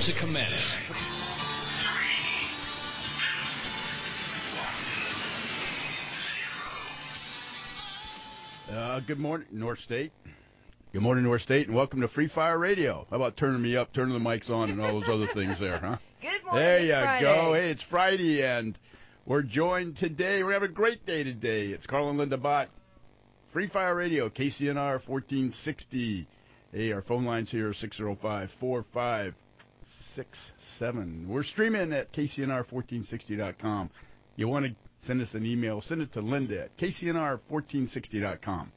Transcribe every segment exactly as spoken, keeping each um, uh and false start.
to commence. Uh, good morning, North State. Good morning, North State, and welcome to Free Fire Radio. How about turning me up, turning the mics on, and all those other things there, huh? Good morning, There it's you Friday. go. Hey, it's Friday, and we're joined today. We're having a great day today. It's Carl and Linda Bott. Free Fire Radio, K C N R fourteen sixty. Hey, our phone lines here are six oh five, four five six seven. We're streaming at K C N R fourteen sixty dot com. You want to send us an email, send it to Linda at K C N R fourteen sixty dot com.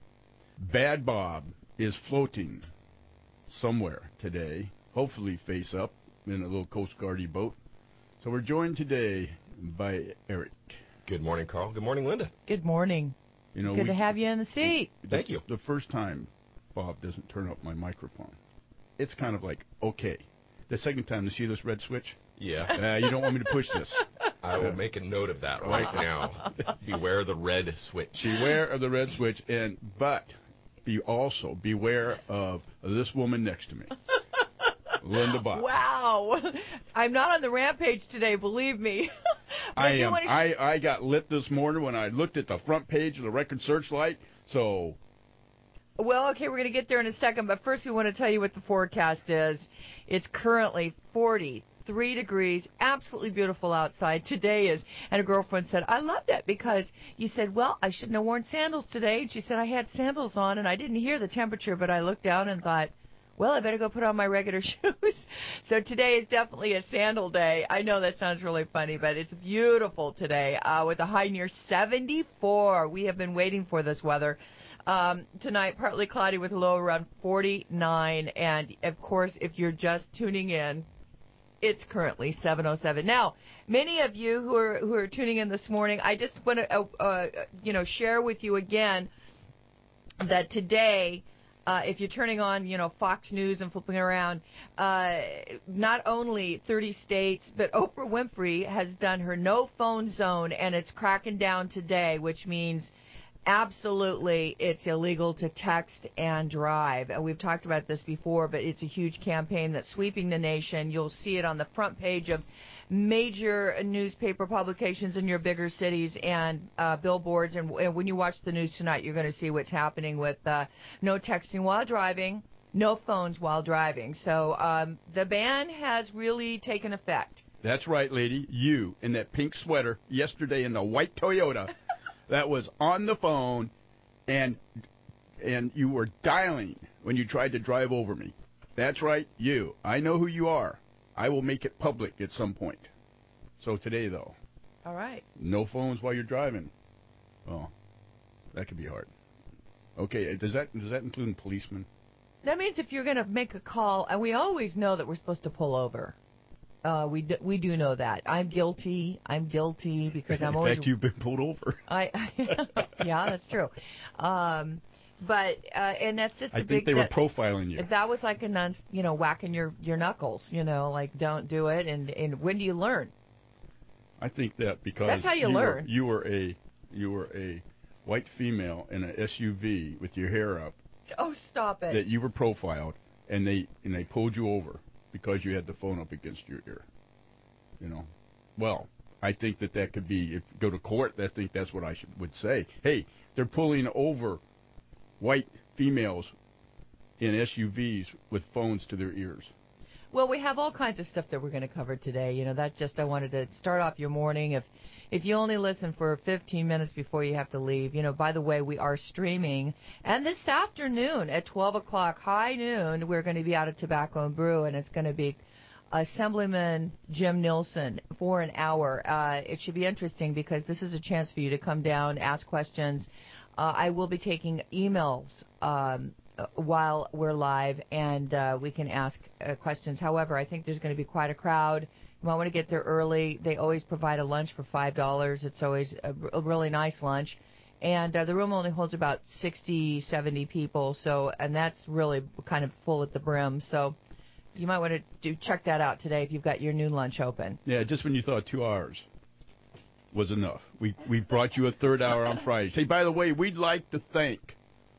Bad Bob is floating somewhere today, hopefully face up in a little Coast Guardy boat. So we're joined today by Eric. Good morning, Carl. Good morning, Linda. Good morning. You know, Good we, to have you in the seat. Thank you. The first time Bob doesn't turn up my microphone, it's kind of like, okay. The second time, to see this red switch? Yeah. Uh, you don't want me to push this. I will make a note of that right now. Beware the red switch. Beware of the red switch, and but be also beware of this woman next to me, Linda Bott. Wow. I'm not on the rampage today, believe me. I I do am. wanna sh- I, I got lit this morning when I looked at the front page of the Record Searchlight, so... Well, okay, we're going to get there in a second, but first we want to tell you what the forecast is. It's currently forty-three degrees, absolutely beautiful outside. Today is, and a girlfriend said, I love that because you said, well, I shouldn't have worn sandals today. And she said, I had sandals on and I didn't hear the temperature, but I looked down and thought, well, I better go put on my regular shoes. So today is definitely a sandal day. I know that sounds really funny, but it's beautiful today uh, with a high near seventy-four. We have been waiting for this weather. Um, tonight, partly cloudy with a low around forty-nine. And, of course, if you're just tuning in, it's currently seven oh seven. Now, many of you who are who are tuning in this morning, I just want to, uh, uh, you know, share with you again that today, uh, if you're turning on, you know, Fox News and flipping around, uh, not only thirty states, but Oprah Winfrey has done her no phone zone, and it's cracking down today, which means absolutely, it's illegal to text and drive. And we've talked about this before, but it's a huge campaign that's sweeping the nation. You'll see it on the front page of major newspaper publications in your bigger cities and uh, billboards. And, and when you watch the news tonight, you're going to see what's happening with uh, no texting while driving, no phones while driving. So um, the ban has really taken effect. That's right, lady. You in that pink sweater yesterday in the white Toyota that was on the phone, and and you were dialing when you tried to drive over me. That's right, you. I know who you are. I will make it public at some point. So today, though. All right. No phones while you're driving. Oh, that could be hard. Okay, does that does that include policemen? That means if you're going to make a call, and we always know that we're supposed to pull over. Uh, we do, we do know that. I'm guilty. I'm guilty because I'm In always. In fact, you've been pulled over. I, yeah, that's true. Um, but uh, and that's just. I a think big, they were that, profiling you. That was like a non, you know, whacking your, your knuckles. You know, like don't do it. And, and when do you learn? I think that because that's how you, you learn. Were, you were a you were a white female in an S U V with your hair up. Oh, stop it! That you were profiled, and they and they pulled you over. Because you had the phone up against your ear, you know. Well, I think that that could be, if you go to court, I think that's what I should would say. Hey, they're pulling over white females in S U Vs with phones to their ears. Well, we have all kinds of stuff that we're going to cover today. You know, that's just I wanted to start off your morning. If if you only listen for fifteen minutes before you have to leave, you know, by the way, we are streaming. And this afternoon at twelve o'clock, high noon, we're going to be out at Tobacco and Brew, and it's going to be Assemblyman Jim Nilsen for an hour. Uh, it should be interesting because this is a chance for you to come down, ask questions. Uh, I will be taking emails um, while we're live, and uh, we can ask uh, questions. However, I think there's going to be quite a crowd. You might want to get there early. They always provide a lunch for five dollars. It's always a, a really nice lunch. And uh, the room only holds about sixty, seventy people, so and that's really kind of full at the brim. So you might want to do check that out today if you've got your noon lunch open. Yeah, just when you thought two hours was enough. We we brought you a third hour on Friday. Say, by the way, we'd like to thank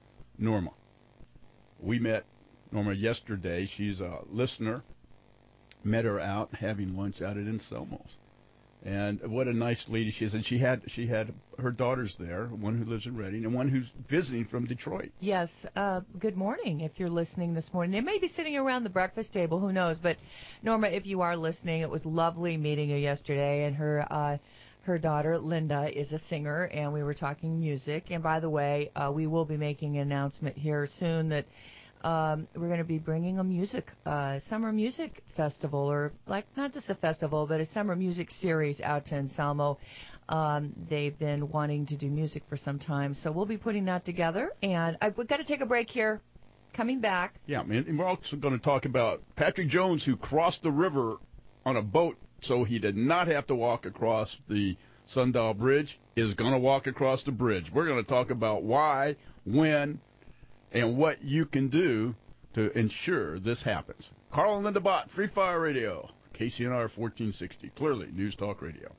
Norma. We met Norma yesterday. She's a listener met her out having lunch out at Anselmo's. And what a nice lady she is. And she had she had her daughters there, one who lives in Reading and one who's visiting from Detroit. Yes. Uh, good morning if you're listening this morning. They may be sitting around the breakfast table. Who knows? But, Norma, if you are listening, it was lovely meeting you yesterday. And her uh, her daughter, Linda, is a singer, and we were talking music. And, by the way, uh, we will be making an announcement here soon that Um, we're going to be bringing a music, uh, summer music festival, or like not just a festival, but a summer music series out to Anselmo. Um, they've been wanting to do music for some time, so we'll be putting that together. And I, we've got to take a break here. Coming back. Yeah, man. And we're also going to talk about Patrick Jones, who crossed the river on a boat so he did not have to walk across the Sundial Bridge, is going to walk across the bridge. We're going to talk about why, when, and what you can do to ensure this happens. Carl and Linda Bott, Free Fire Radio, K C N R fourteen sixty, clearly News Talk Radio.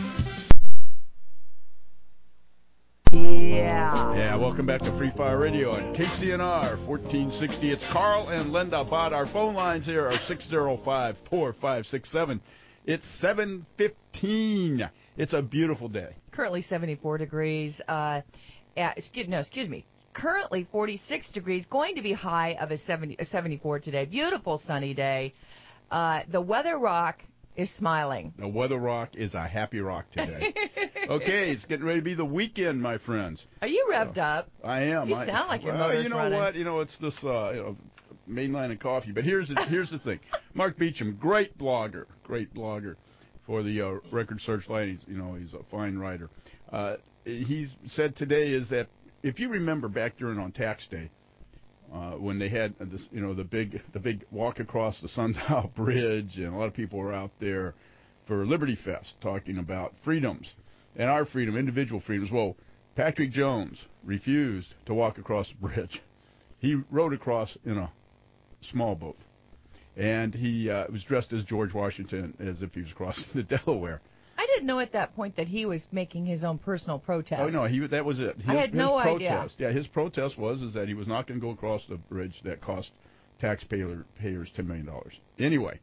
Yeah. Yeah, welcome back to Free Fire Radio on K C N R fourteen sixty. It's Carl and Linda Bott. Our phone lines here are six oh five, four five six seven. It's seven fifteen. It's a beautiful day. Currently seventy-four degrees. Uh, at, excuse, no, excuse me. Currently forty-six degrees, going to be high of a seventy, a seventy-four today. Beautiful sunny day. Uh, the Weather Rock is smiling. The Weather Rock is a happy rock today. Okay, it's getting ready to be the weekend, my friends. Are you revved so, up? I am. You I, sound like your well, motor's you know running. what? You know, it's this uh, you know, mainline and coffee. But here's the, here's the thing. Mark Beecham, great blogger, great blogger for the uh, Record Searchlight. He's, you know, he's a fine writer. Uh, he's said today is that if you remember back during on tax day, uh, when they had this, you know, the big the big walk across the Sundial Bridge, and a lot of people were out there for Liberty Fest talking about freedoms and our freedom, individual freedoms. Well, Patrick Jones refused to walk across the bridge. He rode across in a small boat, and he uh, was dressed as George Washington, as if he was crossing the Delaware. I didn't know at that point that he was making his own personal protest. Oh no, he that was it. His, I had his no protest, idea. Yeah, his protest was is that he was not going to go across the bridge that cost taxpayer payers ten million dollars. Anyway,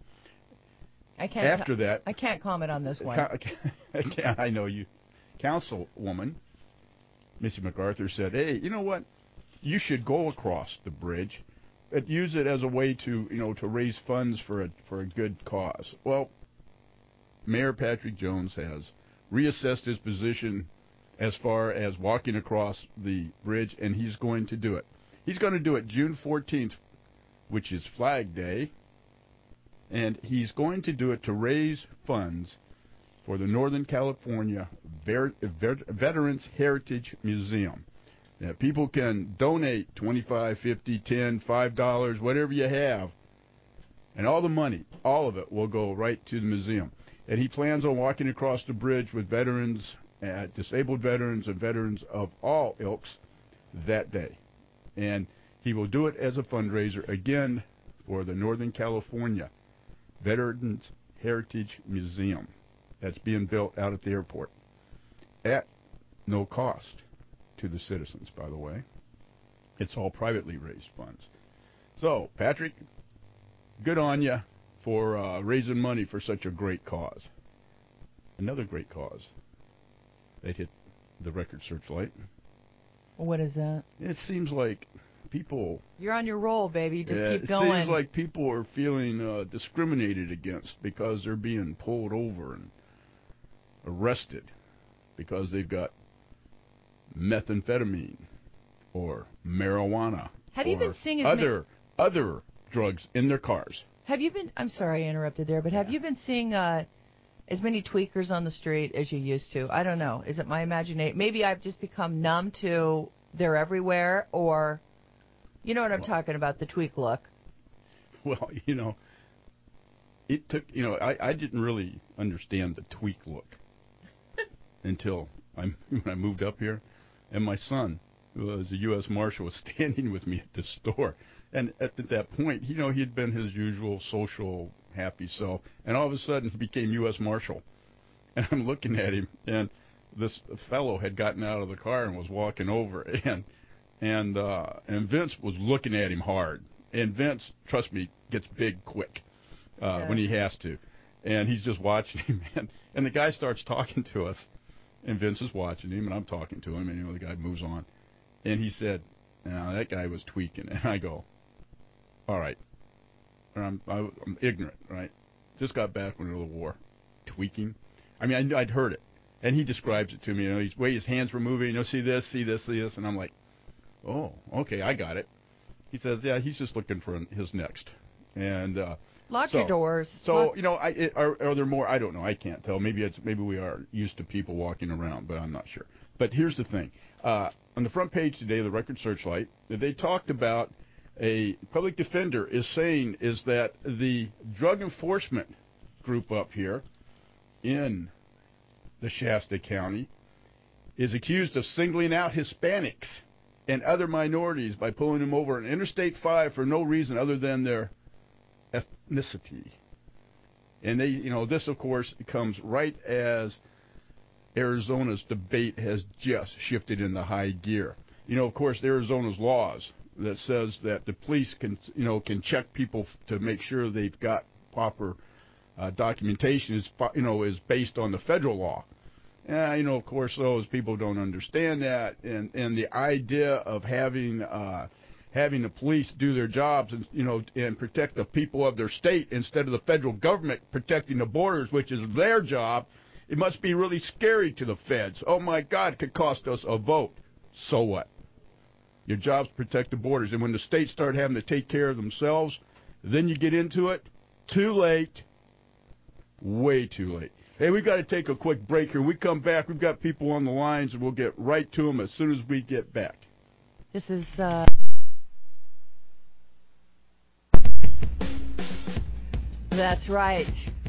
I can't. after that, I can't comment on this one. I know you, Councilwoman Missy MacArthur said, "Hey, you know what? You should go across the bridge, but use it as a way to, you know, to raise funds for a for a good cause." Well, Mayor Patrick Jones has reassessed his position as far as walking across the bridge, and he's going to do it. He's going to do it June fourteenth, which is Flag Day, and he's going to do it to raise funds for the Northern California Ver- Ver- Veterans Heritage Museum. Now, people can donate twenty-five, fifty, ten, five dollars, whatever you have, and all the money, all of it, will go right to the museum. And he plans on walking across the bridge with veterans, uh, disabled veterans, and veterans of all ilks that day. And he will do it as a fundraiser, again, for the Northern California Veterans Heritage Museum that's being built out at the airport at no cost to the citizens, by the way. It's all privately raised funds. So, Patrick, good on you for uh, raising money for such a great cause. Another great cause that hit the Record Searchlight. What is that? It seems like people... You're on your roll, baby. Just yeah, keep going. It seems like people are feeling uh, discriminated against because they're being pulled over and arrested because they've got methamphetamine or marijuana Have or you been seeing as other ma- other drugs in their cars. Have you been? I'm sorry I interrupted there, but have Yeah. you been seeing uh, as many tweakers on the street as you used to? I don't know. Is it my imagination? Maybe I've just become numb to they're everywhere, or you know what I'm well, talking about, the tweak look. Well, you know, it took, you know, I, I didn't really understand the tweak look until I, when I moved up here, and my son, who was a U S Marshal, was standing with me at the store. And at that point, you know, he had been his usual social, happy self, and all of a sudden he became U S Marshal. And I'm looking at him, and this fellow had gotten out of the car and was walking over, and and uh, and Vince was looking at him hard. And Vince, trust me, gets big quick. uh, Yeah. when he has to. And he's just watching him, man. And the guy starts talking to us, and Vince is watching him, and I'm talking to him, and you know the guy moves on. And he said, "No, that guy was tweaking." And I go, "All right." And I'm, I, I'm ignorant, right? Just got back from the war. Tweaking? I mean, I, I'd heard it. And he describes it to me. You know, he's way his hands were moving. You know, see this, see this, see this. And I'm like, oh, okay, I got it. He says, yeah, he's just looking for his next. And uh, Lock so, your doors. So Lock- you know, I, it, are, are there more? I don't know. I can't tell. Maybe it's maybe we are used to people walking around, but I'm not sure. But here's the thing: uh, on the front page today, of the Record Searchlight, they talked about a public defender is saying is that the drug enforcement group up here in the Shasta County is accused of singling out Hispanics and other minorities by pulling them over on Interstate five for no reason other than their ethnicity. And they, you know, this of course comes right as Arizona's debate has just shifted into high gear. You know, of course, Arizona's laws that says that the police can, you know, can check people to make sure they've got proper uh, documentation is, you know, is based on the federal law. Uh, you know, of course, those people don't understand that, and and the idea of having uh, having the police do their jobs and you know and protect the people of their state instead of the federal government protecting the borders, which is their job, it must be really scary to the feds. Oh my God, it could cost us a vote. So what? Your job's to protect the borders, and when the states start having to take care of themselves, then you get into it. Too late. Way too late. Hey, we got to take a quick break here. We come back. We've got people on the lines, and we'll get right to them as soon as we get back. This is, uh... That's right.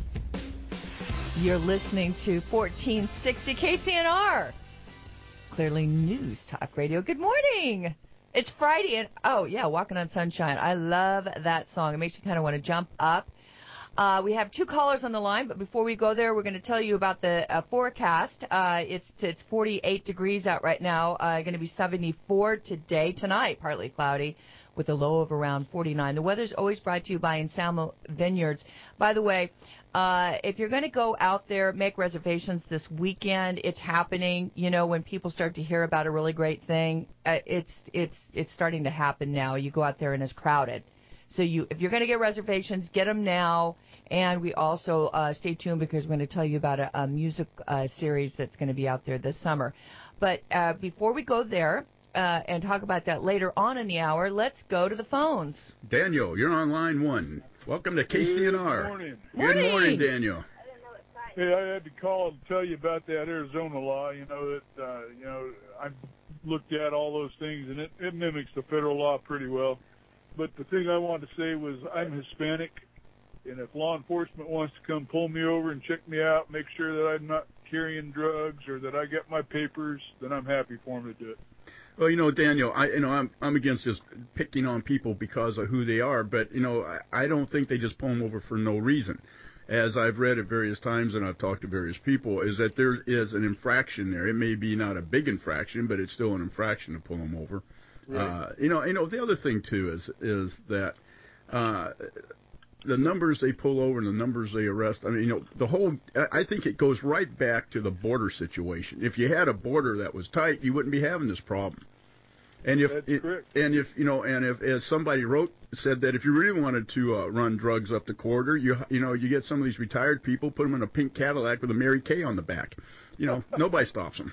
You're listening to fourteen sixty K C N R. Clearly News Talk Radio. Good morning. It's Friday, and, oh, yeah, Walking on Sunshine. I love that song. It makes you kind of want to jump up. Uh, we have two callers on the line, but before we go there, we're going to tell you about the uh, forecast. Uh, it's it's forty-eight degrees out right now. Uh, going to be seventy-four today, tonight, partly cloudy, with a low of around forty-nine. The weather's always brought to you by Anselmo Vineyards. By the way, uh, if you're going to go out there, make reservations this weekend. It's happening. You know, when people start to hear about a really great thing, uh, it's it's it's starting to happen now. You go out there and it's crowded. So you, if you're going to get reservations, get them now. And we also uh, stay tuned because we're going to tell you about a, a music uh, series that's going to be out there this summer. But uh, before we go there uh, and talk about that later on in the hour, let's go to the phones. Daniel, you're on line one. Welcome to K C N R. Good morning. Good Morning. morning, Daniel. Hey, I had to call and tell you about that Arizona law. You know that uh, you know I've looked at all those things, and it, it mimics the federal law pretty well. But the thing I wanted to say was I'm Hispanic, and if law enforcement wants to come pull me over and check me out, make sure that I'm not carrying drugs or that I get my papers, then I'm happy for them to do it. Well, you know, Daniel, I you know I'm I'm against just picking on people because of who they are, but you know I, I don't think they just pull them over for no reason. As I've read at various times and I've talked to various people, is that there is an infraction there. It may be not a big infraction, but it's still an infraction to pull them over. Right. Uh, you know, you know the other thing too is is that uh, the numbers they pull over and the numbers they arrest. I mean, you know, the whole. I think it goes right back to the border situation. If you had a border that was tight, you wouldn't be having this problem. And if That's it, correct. and if you know, and if as somebody wrote said that if you really wanted to uh, run drugs up the corridor, you you know, you get some of these retired people, put them in a pink Cadillac with a Mary Kay on the back. You know, nobody stops them.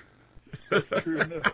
True enough.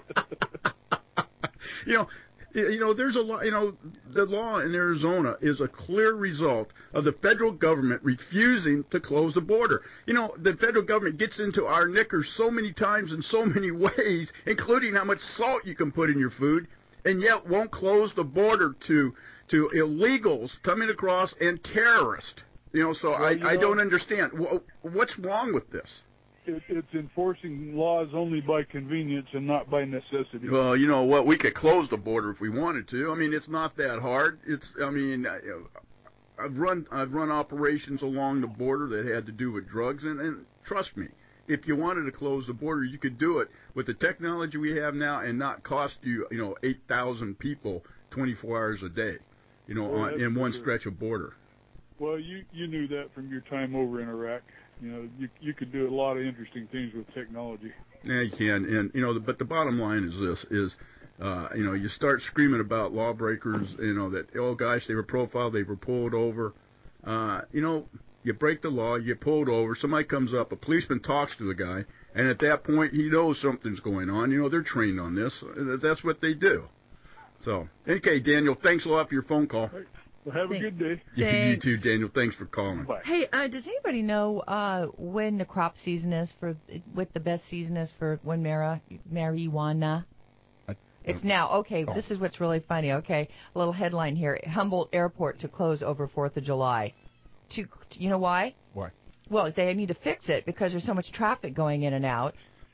You know, you know, there's a law. You know, the law in Arizona is a clear result of the federal government refusing to close the border. You know, the federal government gets into our knickers so many times in so many ways, including how much salt you can put in your food, and yet won't close the border to to illegals coming across and terrorists. You know, so Well, I you I know- don't understand what's wrong with this. It, it's enforcing laws only by convenience and not by necessity. Well, you know what? We could close the border if we wanted to. I mean, it's not that hard. It's, I mean, I- I've run I've run operations along the border that had to do with drugs, and, and trust me, if you wanted to close the border, you could do it with the technology we have now, and not cost you, you know, eight thousand people twenty-four hours a day, you know, Well, on, that's in one for sure. stretch of border. Well, you you knew that from your time over in Iraq. You know, you you could do a lot of interesting things with technology. Yeah, you can. And, you know, the, but the bottom line is this, is, uh, you know, you start screaming about lawbreakers, you know, that, oh, gosh, they were profiled, they were pulled over. Uh, you know, you break the law, you get pulled over, somebody comes up, a policeman talks to the guy, and at that point he knows something's going on. You know, they're trained on this. That's what they do. So, okay, Daniel, thanks a lot for your phone call. Right. Well, have Thanks. a good day. Yeah, you too, Daniel. Thanks for calling. Bye. Hey, uh, does anybody know uh, when the crop season is for, what the best season is for when mara, marijuana? I, It's now. Okay, Oh. this is what's really funny. Okay, a little headline here. Humboldt Airport to close over fourth of July. To, you know why? Why? Well, they need to fix it because there's so much traffic going in and out.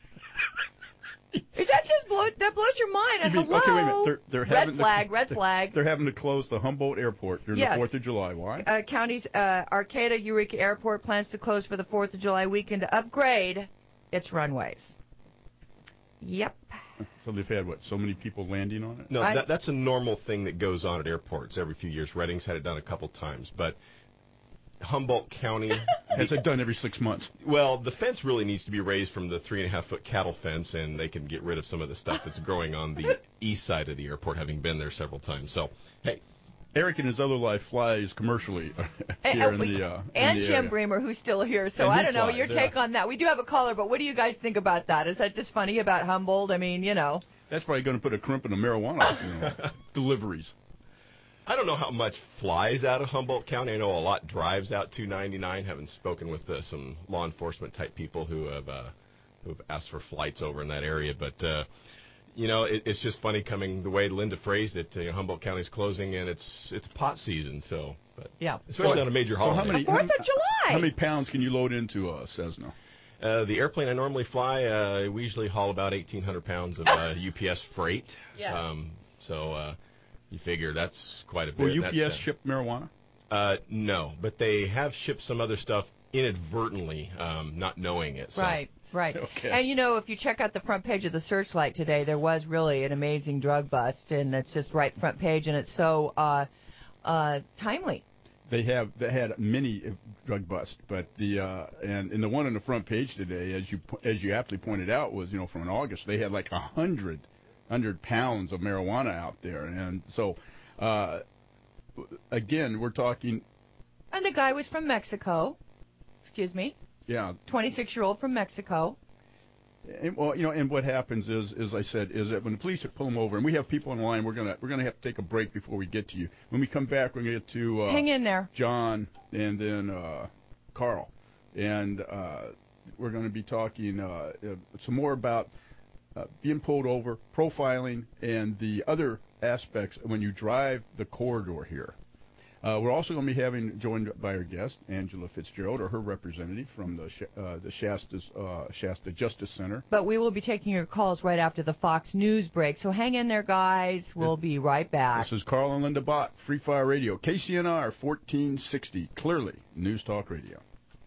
Is that just blow, that blows your mind? You mean- Hello? okay, wait a minute. They're, they're red having flag, to, red flag. They're having to close the Humboldt Airport during Yes. the fourth of July. Why? Uh, county's uh, Arcata Eureka Airport plans to close for the fourth of July weekend to upgrade its runways. Yep. So they've had, what, so many people landing on it? No, I- that, that's a normal thing that goes on at airports every few years. Redding's had it done a couple times, but Humboldt County Has it done every six months? Well, the fence really needs to be raised from the three and a half foot cattle fence, and they can get rid of some of the stuff that's growing on the east side of the airport, having been there several times. So, hey, Eric in his other life flies commercially And- here and in we- the uh, and in the Jim area. Bremer, who's still here. So And he I don't know flies, your yeah. take on that. We do have a caller, but what do you guys think about that? Is that just funny about Humboldt? I mean, you know. That's probably going to put a crimp in the marijuana you know, deliveries. I don't know how much flies out of Humboldt County. I know a lot drives out two ninety-nine. Having spoken with uh, some law enforcement type people who have uh, who have asked for flights over in that area, but uh, you know, it, it's just funny coming the way Linda phrased it. You know, Humboldt County's closing, and it's it's pot season, so but Yeah. especially on a major So holiday. how many, The fourth how, of July. how many pounds can you load into uh, Cessna? Uh, the airplane I normally fly, uh, we usually haul about eighteen hundred pounds of uh, U P S freight. Yeah. Um, so uh, you figure that's quite a bit. Will U P S That's, uh, ship marijuana? Uh, no, but they have shipped some other stuff inadvertently, um, not knowing it. So. Right, right. Okay. And, you know, if you check out the front page of the Searchlight today, there was really an amazing drug bust, and it's just right front page, and it's so uh, uh, timely. They have they had many uh, drug busts, but the uh, and and the one on the front page today, as you po- as you aptly pointed out, was you know from August they had like a hundred hundred pounds of marijuana out there, and so uh, again we're talking And the guy was from Mexico. Excuse me. yeah. twenty-six-year-old from Mexico. And, well, you know, and what happens is, as I said, is that when the police pull them over, and we have people on the line, we're gonna we're gonna have to take a break before we get to you. When we come back, we're gonna get to uh, Hang in there. John and then uh, Carl, and uh, we're going to be talking uh, uh, some more about uh, being pulled over, profiling, and the other aspects when you drive the corridor here. Uh, we're also going to be having joined by our guest Angela Fitzgerald, or her representative from the Sh- uh, the Shasta's, uh, Shasta Justice Center. But we will be taking your calls right after the Fox News break. So hang in there, guys. We'll be right back. This is Carl and Linda Bott, Free Fire Radio, K C N R fourteen sixty, clearly News Talk Radio.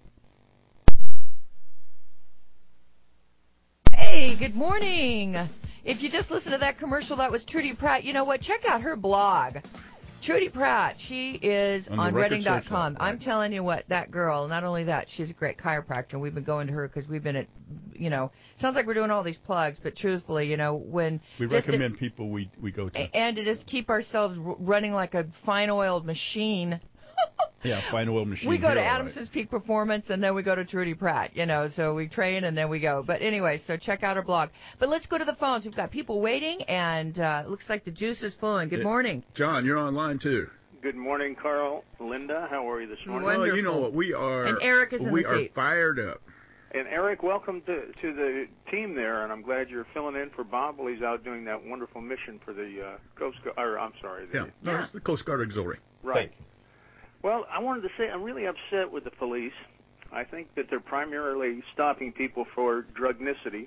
Hey, good morning. If you just listened to that commercial, that was Trudy Pratt. You know what? Check out her blog. Trudy Pratt, she is On the on Record Redding dot Searchlight, com. I'm right. telling you what, that girl, not only that, she's a great chiropractor. We've been going to her because we've been at, you know, sounds like we're doing all these plugs, but truthfully, you know, when... We just to- recommend people we, we go to. and to just keep ourselves r- running like a fine-oiled machine. Yeah, Fine Oil Machine. We go to Hero, right. Adamson's Peak Performance, and then we go to Trudy Pratt, you know, so we train and then we go. But anyway, so check out her blog. But let's go to the phones. We've got people waiting, and uh, it looks like the juice is flowing. Good Yeah. morning. John, you're online too. Good morning, Carl. Linda, how are you this morning? Wonderful. Well, you know what? We are. And Eric is in we the are seat. fired up. And Eric, welcome to to the team there, and I'm glad you're filling in for Bob while he's out doing that wonderful mission for the uh, Coast Guard. Or I'm sorry, the, Yeah, no, Yeah. it's the Coast Guard Auxiliary. right. Well, I wanted to say I'm really upset with the police. I think that they're primarily stopping people for drugnicity.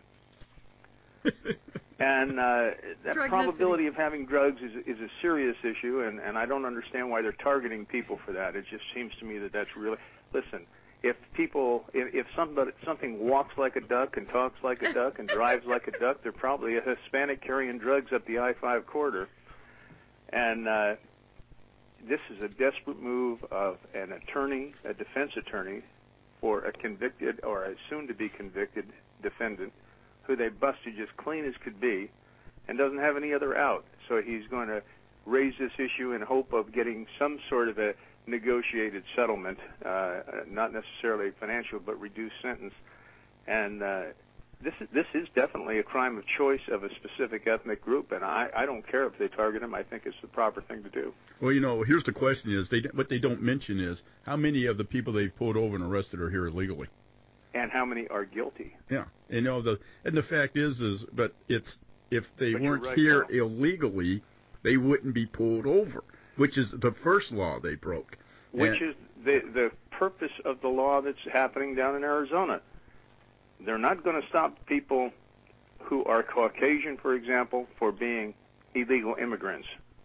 And uh, that Drugnicity. probability of having drugs is is a serious issue, and, and I don't understand why they're targeting people for that. It just seems to me that that's really... Listen, if people, if, if somebody, something walks like a duck and talks like a duck and drives like a duck, they're probably a Hispanic carrying drugs up the I five corridor. And uh, this is a desperate move of an attorney, a defense attorney, for a convicted or a soon-to-be convicted defendant who they busted just clean as could be and doesn't have any other out. So he's going to raise this issue in hope of getting some sort of a negotiated settlement, uh, not necessarily financial, but reduced sentence. And uh, this is this is definitely a crime of choice of a specific ethnic group, and I, I don't care if they target him. I think it's the proper thing to do. Well, you know, here's the question: is they what they don't mention is how many of the people they've pulled over and arrested are here illegally, and how many are guilty. Yeah, you know the and the fact is is but it's if they but weren't right, here Paul. illegally, they wouldn't be pulled over, which is the first law they broke. Which and, is the the purpose of the law that's happening down in Arizona. They're not going to stop people who are Caucasian, for example, for being illegal immigrants,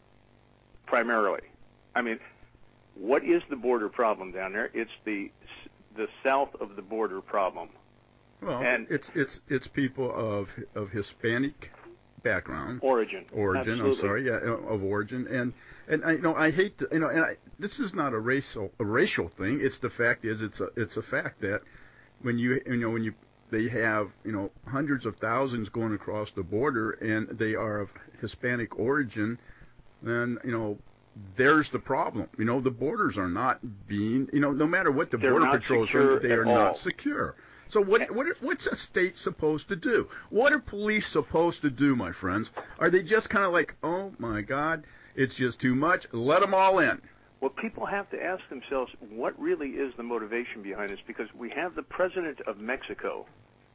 primarily. I mean, what is the border problem down there? It's the the south of the border problem. Well, and it's it's it's people of of Hispanic background, origin, origin. Absolutely. I'm sorry, yeah, of origin, and and I you know I hate to, you know, and I, this is not a racial a racial thing. It's the fact is it's a it's a fact that when you you know when you they have, you know, hundreds of thousands going across the border, and they are of Hispanic origin, then, you know, there's the problem. You know, the borders are not being, you know, no matter what the They're Border not Patrol is secure doing, they at are not all. secure. So what, what, what's a state supposed to do? What are police supposed to do, my friends? Are they just kind of like, oh, my God, it's just too much, let them all in? Well, people have to ask themselves, what really is the motivation behind this? Because we have the president of Mexico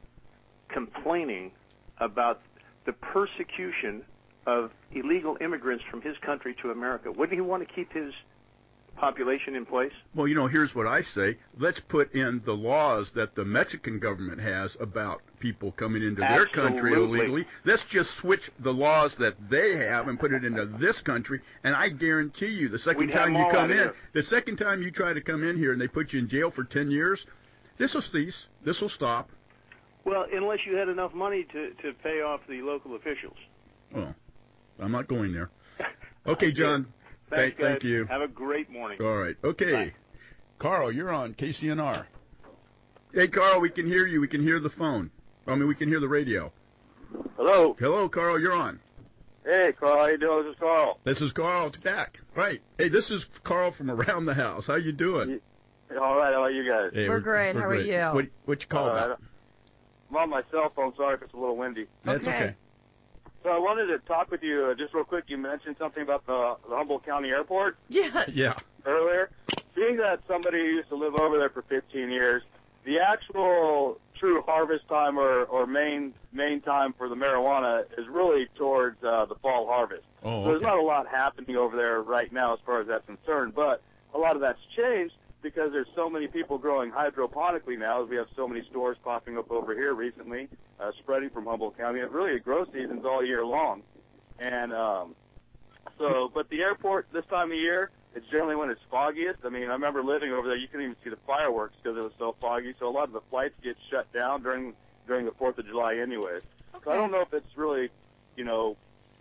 complaining about the persecution of illegal immigrants from his country to America. Wouldn't he want to keep his population in place? Well, you know, here's what I say. Let's put in the laws that the Mexican government has about people coming into their country Absolutely. illegally. Let's just switch the laws that they have and put it into this country, and I guarantee you the second We'd have time them you all come out in, here. the second time you try to come in here and they put you in jail for ten years, this will cease. This will stop. Well, unless you had enough money to, to pay off the local officials. Well, I'm not going there. Okay, John. Thanks, thank, thank guys. you. Have a great morning. All right. Okay. Bye. Carl, you're on K C N R. Hey, Carl, we can hear you. We can hear the phone. I mean, we can hear the radio. Hello. Hello, Carl. You're on. Hey, Carl. How you doing? This is Carl. This is Carl. It's back. Right. Hey, this is Carl from around the house. How you doing? All right. How about you guys? Hey, We're great. How are great. you? What, what you call All right. about? I'm on my cell phone. Sorry if it's a little windy. That's Okay. okay. So I wanted to talk with you uh, just real quick. You mentioned something about the, the Humboldt County Airport Yes. Yeah. earlier. Being that somebody who used to live over there for fifteen years, the actual true harvest time or, or main main time for the marijuana is really towards uh, the fall harvest. Oh, So there's okay. not a lot happening over there right now as far as that's concerned, but a lot of that's changed because there's so many people growing hydroponically now. We have so many stores popping up over here recently, uh, spreading from Humboldt County. It really, it grow season's all year long. And um, so, but the airport this time of year, it's generally when it's foggiest. I mean, I remember living over there, you couldn't even see the fireworks because it was so foggy. So a lot of the flights get shut down during during the fourth of July anyways. Okay. So I don't know if it's really, you know,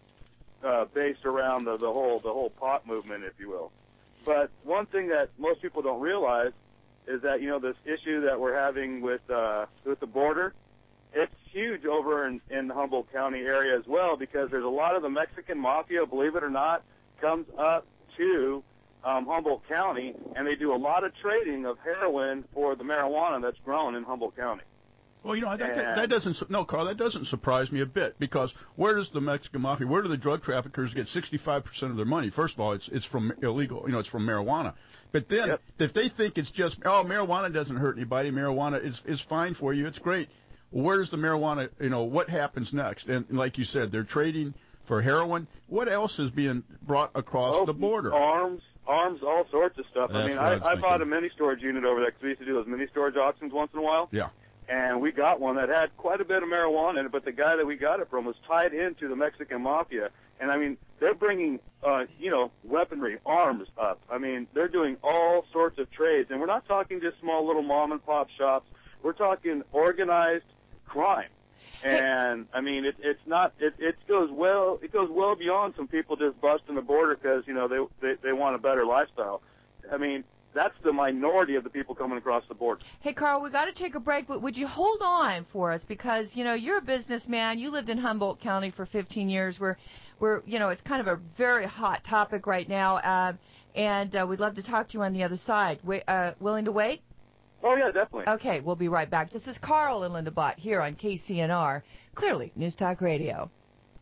uh, based around the, the whole the whole pot movement, if you will. But one thing that most people don't realize is that, you know, this issue that we're having with uh, with the border, it's huge over in, in the Humboldt County area as well, because there's a lot of the Mexican mafia, believe it or not, comes up to um, Humboldt County, and they do a lot of trading of heroin for the marijuana that's grown in Humboldt County. Well, you know, that, that, And- that doesn't, su- no, Carl, that doesn't surprise me a bit, because where does the Mexican mafia, where do the drug traffickers get sixty-five percent of their money? First of all, it's it's from illegal, you know, it's from marijuana. But then, Yep. if they think it's just, oh, marijuana doesn't hurt anybody, marijuana is, is fine for you, it's great. Well, where's the marijuana, you know, what happens next? And like you said, they're trading for heroin. What else is being brought across Oh, the border? Arms, arms, all sorts of stuff. That's I mean, what I was I, I bought a thinking. mini storage unit over there because we used to do those mini storage auctions once in a while. Yeah. And we got one that had quite a bit of marijuana in it, but the guy that we got it from was tied into the Mexican mafia. And, I mean, they're bringing, uh, you know, weaponry, arms up. I mean, they're doing all sorts of trades. And we're not talking just small little mom-and-pop shops. We're talking organized crime. And I mean, it, it's not. It, it goes well. It goes well beyond some people just busting the border because you know they, they they want a better lifestyle. I mean, that's the minority of the people coming across the border. Hey, Carl, we got to take a break, but would you hold on for us because you know you're a businessman. You lived in Humboldt County for fifteen years. We're we're you know it's kind of a very hot topic right now, uh, and uh, we'd love to talk to you on the other side. Wait, uh, willing to wait? Oh, yeah, definitely. Okay, we'll be right back. This is Carl and Linda Bott here on K C N R, Clearly News Talk Radio.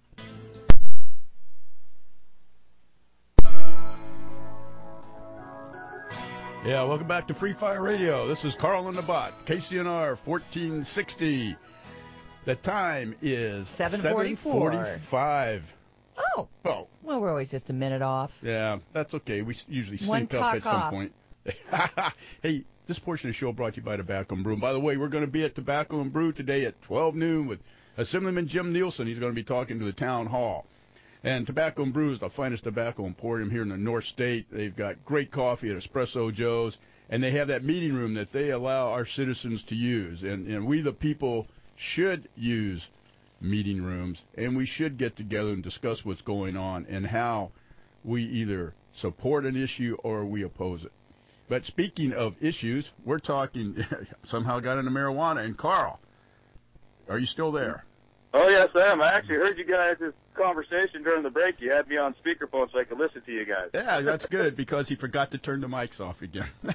Yeah, welcome back to Free Fire Radio. This is Carl and the Bot, K C N R fourteen sixty. The time is seven forty-four. seven forty-five. Oh. Oh. Well, we're always just a minute off. Yeah, that's okay. We usually One sync up at some off. point. Hey, this portion of the show brought to you by Tobacco and Brew. And by the way, we're going to be at Tobacco and Brew today at twelve noon with Assemblyman Jim Nielsen. He's going to be talking to the town hall. And Tobacco and Brew is the finest tobacco emporium here in the North State. They've got great coffee at Espresso Joe's, and they have that meeting room that they allow our citizens to use. And, and we, the people, should use meeting rooms, and we should get together and discuss what's going on and how we either support an issue or we oppose it. But speaking of issues, we're talking, somehow got into marijuana. And Carl, are you still there? Oh, yes, I am. I actually heard you guys' conversation during the break. You had me on speakerphone so I could listen to you guys. Yeah, that's good because he forgot to turn the mics off again. uh,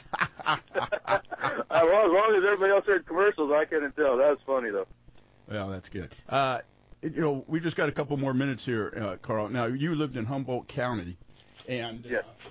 well, as long as everybody else heard commercials, I couldn't tell. That was funny, though. Well, that's good. Uh, you know, we've just got a couple more minutes here, uh, Carl. Now, you lived in Humboldt County, and yes. uh,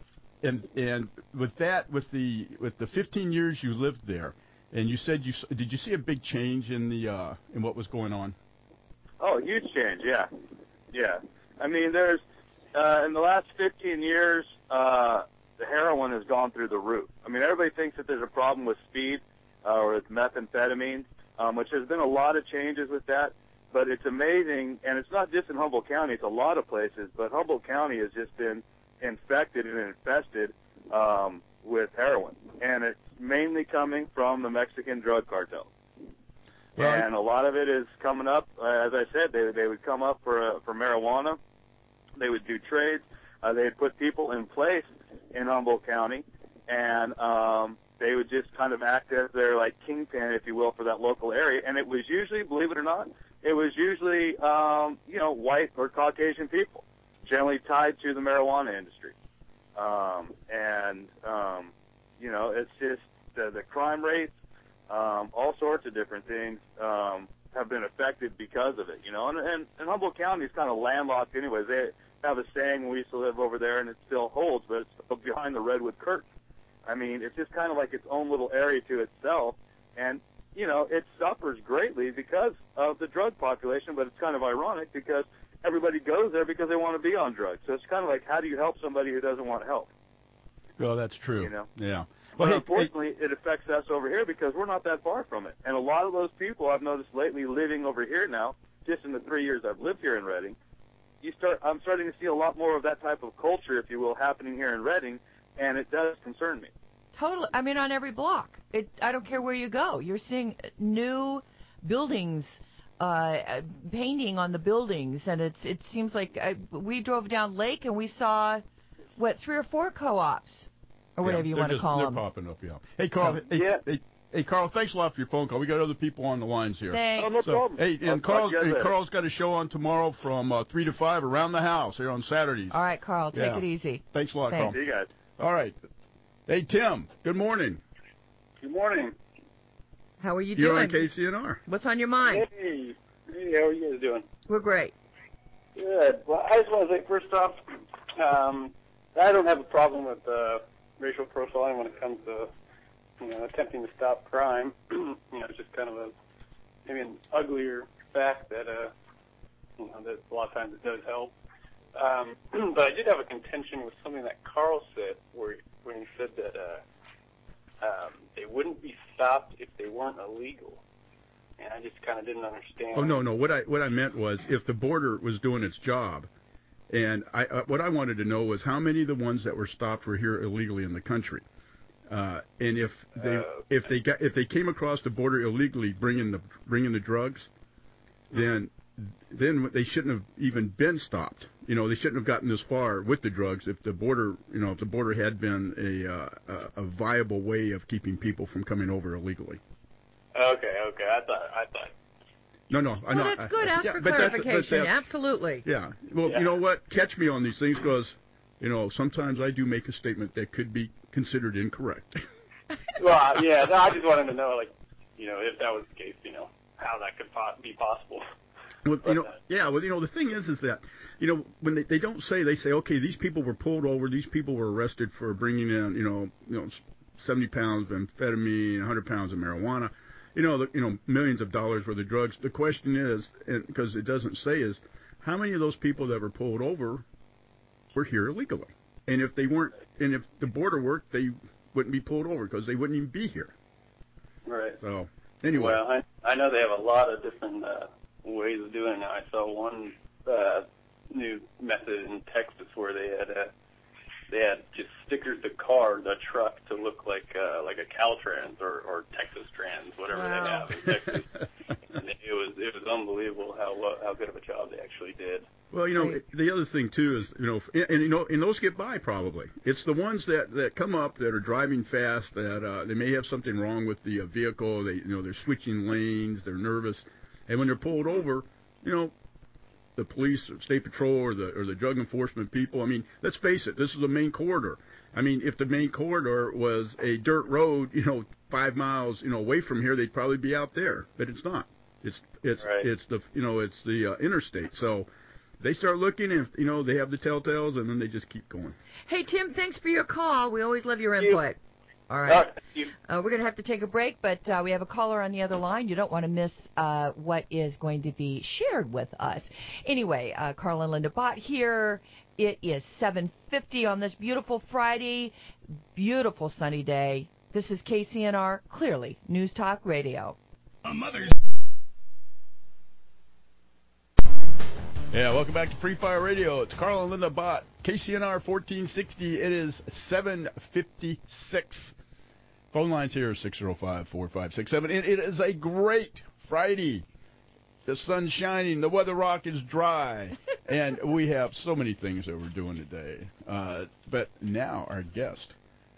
and and with that, with the with the fifteen years you lived there, and you said you did you see a big change in the uh, in what was going on? Oh, huge change, yeah, yeah. I mean, there's uh, in the last fifteen years, uh, the heroin has gone through the roof. I mean, everybody thinks that there's a problem with speed uh, or with methamphetamine, um, which has been a lot of changes with that. But it's amazing, and it's not just in Humboldt County; it's a lot of places. But Humboldt County has just been infected and infested um, with heroin, and it's mainly coming from the Mexican drug cartel. Right. And a lot of it is coming up, uh, as I said, they they would come up for uh, for marijuana. They would do trades. Uh, they would put people in place in Humboldt County, and um, they would just kind of act as their like kingpin, if you will, for that local area. And it was usually, believe it or not, it was usually um, you know white or Caucasian people, generally tied to the marijuana industry. Um, and um, you know, it's just the, the crime rates. Um, all sorts of different things um, have been affected because of it, you know. And, and, and Humboldt County is kind of landlocked anyways. They have a saying when we used to live over there, and it still holds, but it's behind the redwood curtain. I mean, it's just kind of like its own little area to itself. And, you know, it suffers greatly because of the drug population, but it's kind of ironic because everybody goes there because they want to be on drugs. So it's kind of like, how do you help somebody who doesn't want help? Well, that's true. You know? Yeah. Well, Well, hey, unfortunately, hey. it affects us over here because we're not that far from it. And a lot of those people I've noticed lately living over here now, just in the three years I've lived here in Redding, you start. I'm starting to see a lot more of that type of culture, if you will, happening here in Redding, and it does concern me. Totally. I mean, on every block. It. I don't care where you go. You're seeing new buildings, uh, painting on the buildings, and it's. It seems like I, we drove down Lake and we saw, what, three or four co-ops. Or whatever yeah, you want just, to call they're them. They're popping up, yeah. Hey, Carl. Um, hey, yeah. hey, hey, Carl. Thanks a lot for your phone call. We got other people on the lines here. Thanks. Oh, no so, problem. Hey, and I'll Carl's, talk to you hey, later. Carl's got a show on tomorrow from uh, three to five around the house here on Saturdays. All right, Carl. Take Yeah. it easy. Thanks a lot, Thanks. Carl. See you guys. All right. Hey, Tim. Good morning. Good morning. How are you You're doing? on K C N R. What's on your mind? Hey. Hey, how are you guys doing? We're great. Good. Well, I just want to say, first off, um, I don't have a problem with uh, racial profiling when it comes to, you know, attempting to stop crime. you know, it's just kind of a maybe an uglier fact that, uh, you know, that a lot of times it does help. Um, but I did have a contention with something that Carl said, where when he said that uh, um, they wouldn't be stopped if they weren't illegal. And I just kind of didn't understand. Oh no, no. What I what I meant was if the border was doing its job, and I uh, what I wanted to know was how many of the ones that were stopped were here illegally in the country, uh, and if they Uh, if they got if they came across the border illegally bringing the bringing the drugs, then then they shouldn't have even been stopped. You know, they shouldn't have gotten this far with the drugs if the border, you know, if the border had been a uh, a viable way of keeping people from coming over illegally. Okay, okay. I thought, I thought. No, no. I Well, know, that's good. I, Ask yeah, for but that's- clarification. but that's- Absolutely. Yeah. Well, Yeah. you know what? Catch me on these things because, you know, sometimes I do make a statement that could be considered incorrect. Well, yeah, no, I just wanted to know, like, you know, if that was the case, you know, how that could po- be possible. Well, you know, uh, yeah. Well, you know, the thing is, is that, you know, when they, they don't say, they say, okay, these people were pulled over, these people were arrested for bringing in, you know, you know, seventy pounds of amphetamine, one hundred pounds of marijuana, you know, the, you know, millions of dollars worth of drugs. The question is, and because it doesn't say, is how many of those people that were pulled over were here illegally? And if they weren't, and if the border worked, they wouldn't be pulled over because they wouldn't even be here. Right. So, anyway. Well, I, I know they have a lot of different uh, ways of doing it. I saw one uh, new method in Texas where they had uh, they had just stickered the car, the truck, to look like uh, like a Caltrans or, or Texas Trans, whatever Wow. they have in Texas. And it was it was unbelievable how how good of a job they actually did. Well, you know, Right. the other thing too is, you know, and, and you know, and those get by probably. It's the ones that, that come up that are driving fast, that uh, they may have something wrong with the uh, vehicle. They, you know, they're switching lanes, they're nervous, and when they're pulled over, you know, the police, or state patrol, or the or the drug enforcement people. I mean, let's face it, this is a main corridor. I mean, if the main corridor was a dirt road, you know, five miles, you know, away from here, they'd probably be out there, but it's not. It's it's Right. it's the you know it's the uh, interstate. So they start looking, and you know they have the telltales, and then they just keep going. Hey, Tim, thanks for your call. We always love your Thank you. input. All All right. right, thank you. Uh, we're going to have to take a break, but uh, we have a caller on the other line. You don't want to miss uh, what is going to be shared with us. Anyway, uh, Carl and Linda Bott here. It is seven fifty on this beautiful Friday, beautiful sunny day. This is K C N R, clearly News Talk Radio. A mother's. Yeah, welcome back to Free Fire Radio. It's Carl and Linda Bott, K C N R fourteen sixty. It is seven fifty-six. Phone lines here, six oh five, four five six seven. It, it is a great Friday. The sun's shining, the weather rock is dry, and we have so many things that we're doing today. Uh, but now our guest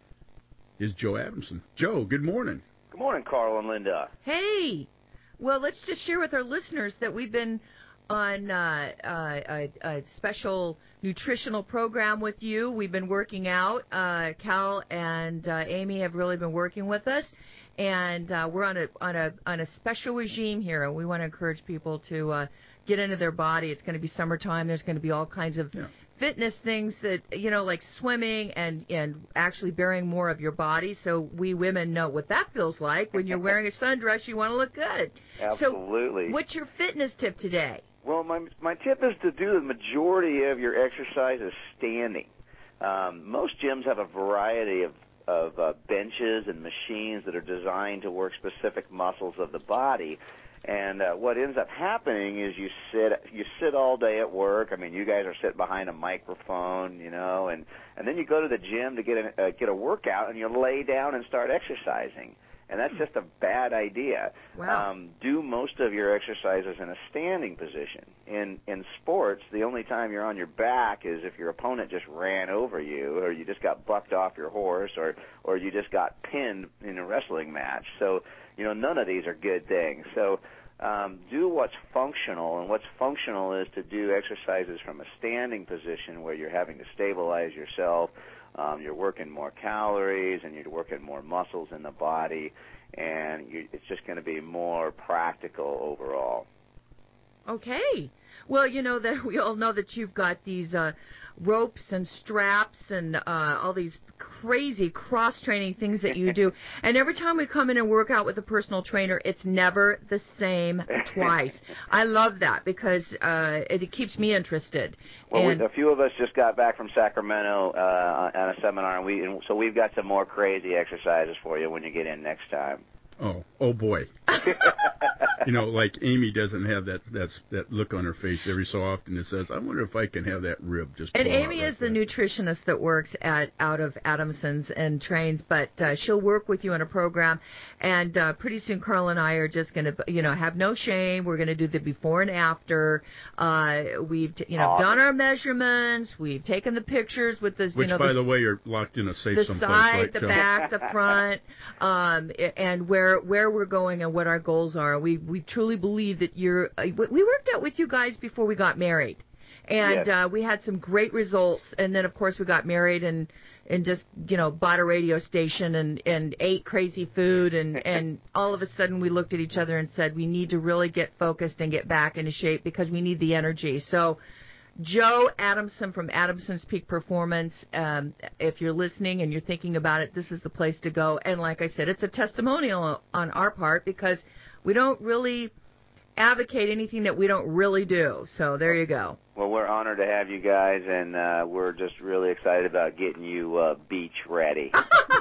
is Joe Adamson. Joe, good morning. Good morning, Carl and Linda. Hey, well, let's just share with our listeners that we've been on uh, uh, a, a special nutritional program with you. We've been working out. Uh, Cal and uh, Amy have really been working with us, and uh, we're on a on a on a special regime here. And we want to encourage people to uh, get into their body. It's going to be summertime. There's going to be all kinds of Yeah. fitness things that, you know, like swimming and and actually bearing more of your body. So we women know what that feels like. When you're wearing a sundress, you want to look good. Absolutely. So what's your fitness tip today? Well, my my tip is to do the majority of your exercises standing. Um, most gyms have a variety of of uh, benches and machines that are designed to work specific muscles of the body. And uh, what ends up happening is you sit you sit all day at work. I mean, you guys are sitting behind a microphone, you know, and and then you go to the gym to get a uh, get a workout, and you lay down and start exercising. And that's just a bad idea. Wow. Um, do most of your exercises in a standing position. In in sports, the only time you're on your back is if your opponent just ran over you, or you just got bucked off your horse, or or you just got pinned in a wrestling match. So, you know, none of these are good things. So um, do what's functional, and what's functional is to do exercises from a standing position where you're having to stabilize yourself. Um, you're working more calories, and you're working more muscles in the body, and you, it's just going to be more practical overall. Okay. Well, you know that we all know that you've got these uh, ropes and straps and uh, all these crazy cross-training things that you do. And every time we come in and work out with a personal trainer, it's never the same twice. I love that because uh, it, it keeps me interested. Well, and we, a few of us just got back from Sacramento uh, on a seminar, and we and so we've got some more crazy exercises for you when you get in next time. Oh, oh boy. You know, like Amy doesn't have that that's that look on her face every so often that says, I wonder if I can have that rib just. And blow Amy out is right the there. nutritionist that works at out of Adamson's and trains, but uh, she'll work with you in a program. And uh, pretty soon, Carl and I are just going to, you know, have no shame. We're going to do the before and after. Uh, we've, you know, Awesome. done our measurements. We've taken the pictures with the, Which, you know, by the, the way, are locked in a safe the someplace, side, right, the Joe? back, the front, um, and where where we're going and what our goals are. We we truly believe that you're. Uh, we worked out with you guys before we got married, and Yes. uh, we had some great results. And then of course we got married and and just you know bought a radio station and and ate crazy food and and all of a sudden we looked at each other and said we need to really get focused and get back into shape because we need the energy. So. Joe Adamson from Adamson's Peak Performance, um, if you're listening and you're thinking about it, this is the place to go. And like I said, it's a testimonial on our part because we don't really advocate anything that we don't really do. So there you go. Well, we're honored to have you guys, and uh, we're just really excited about getting you uh, beach ready.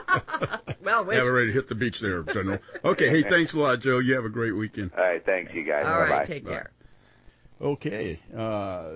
Well, Have it ready to hit the beach there, General. Okay, hey, thanks a lot, Joe. You have a great weekend. All right, thanks, you guys. all Bye-bye. right, take care. Okay, uh,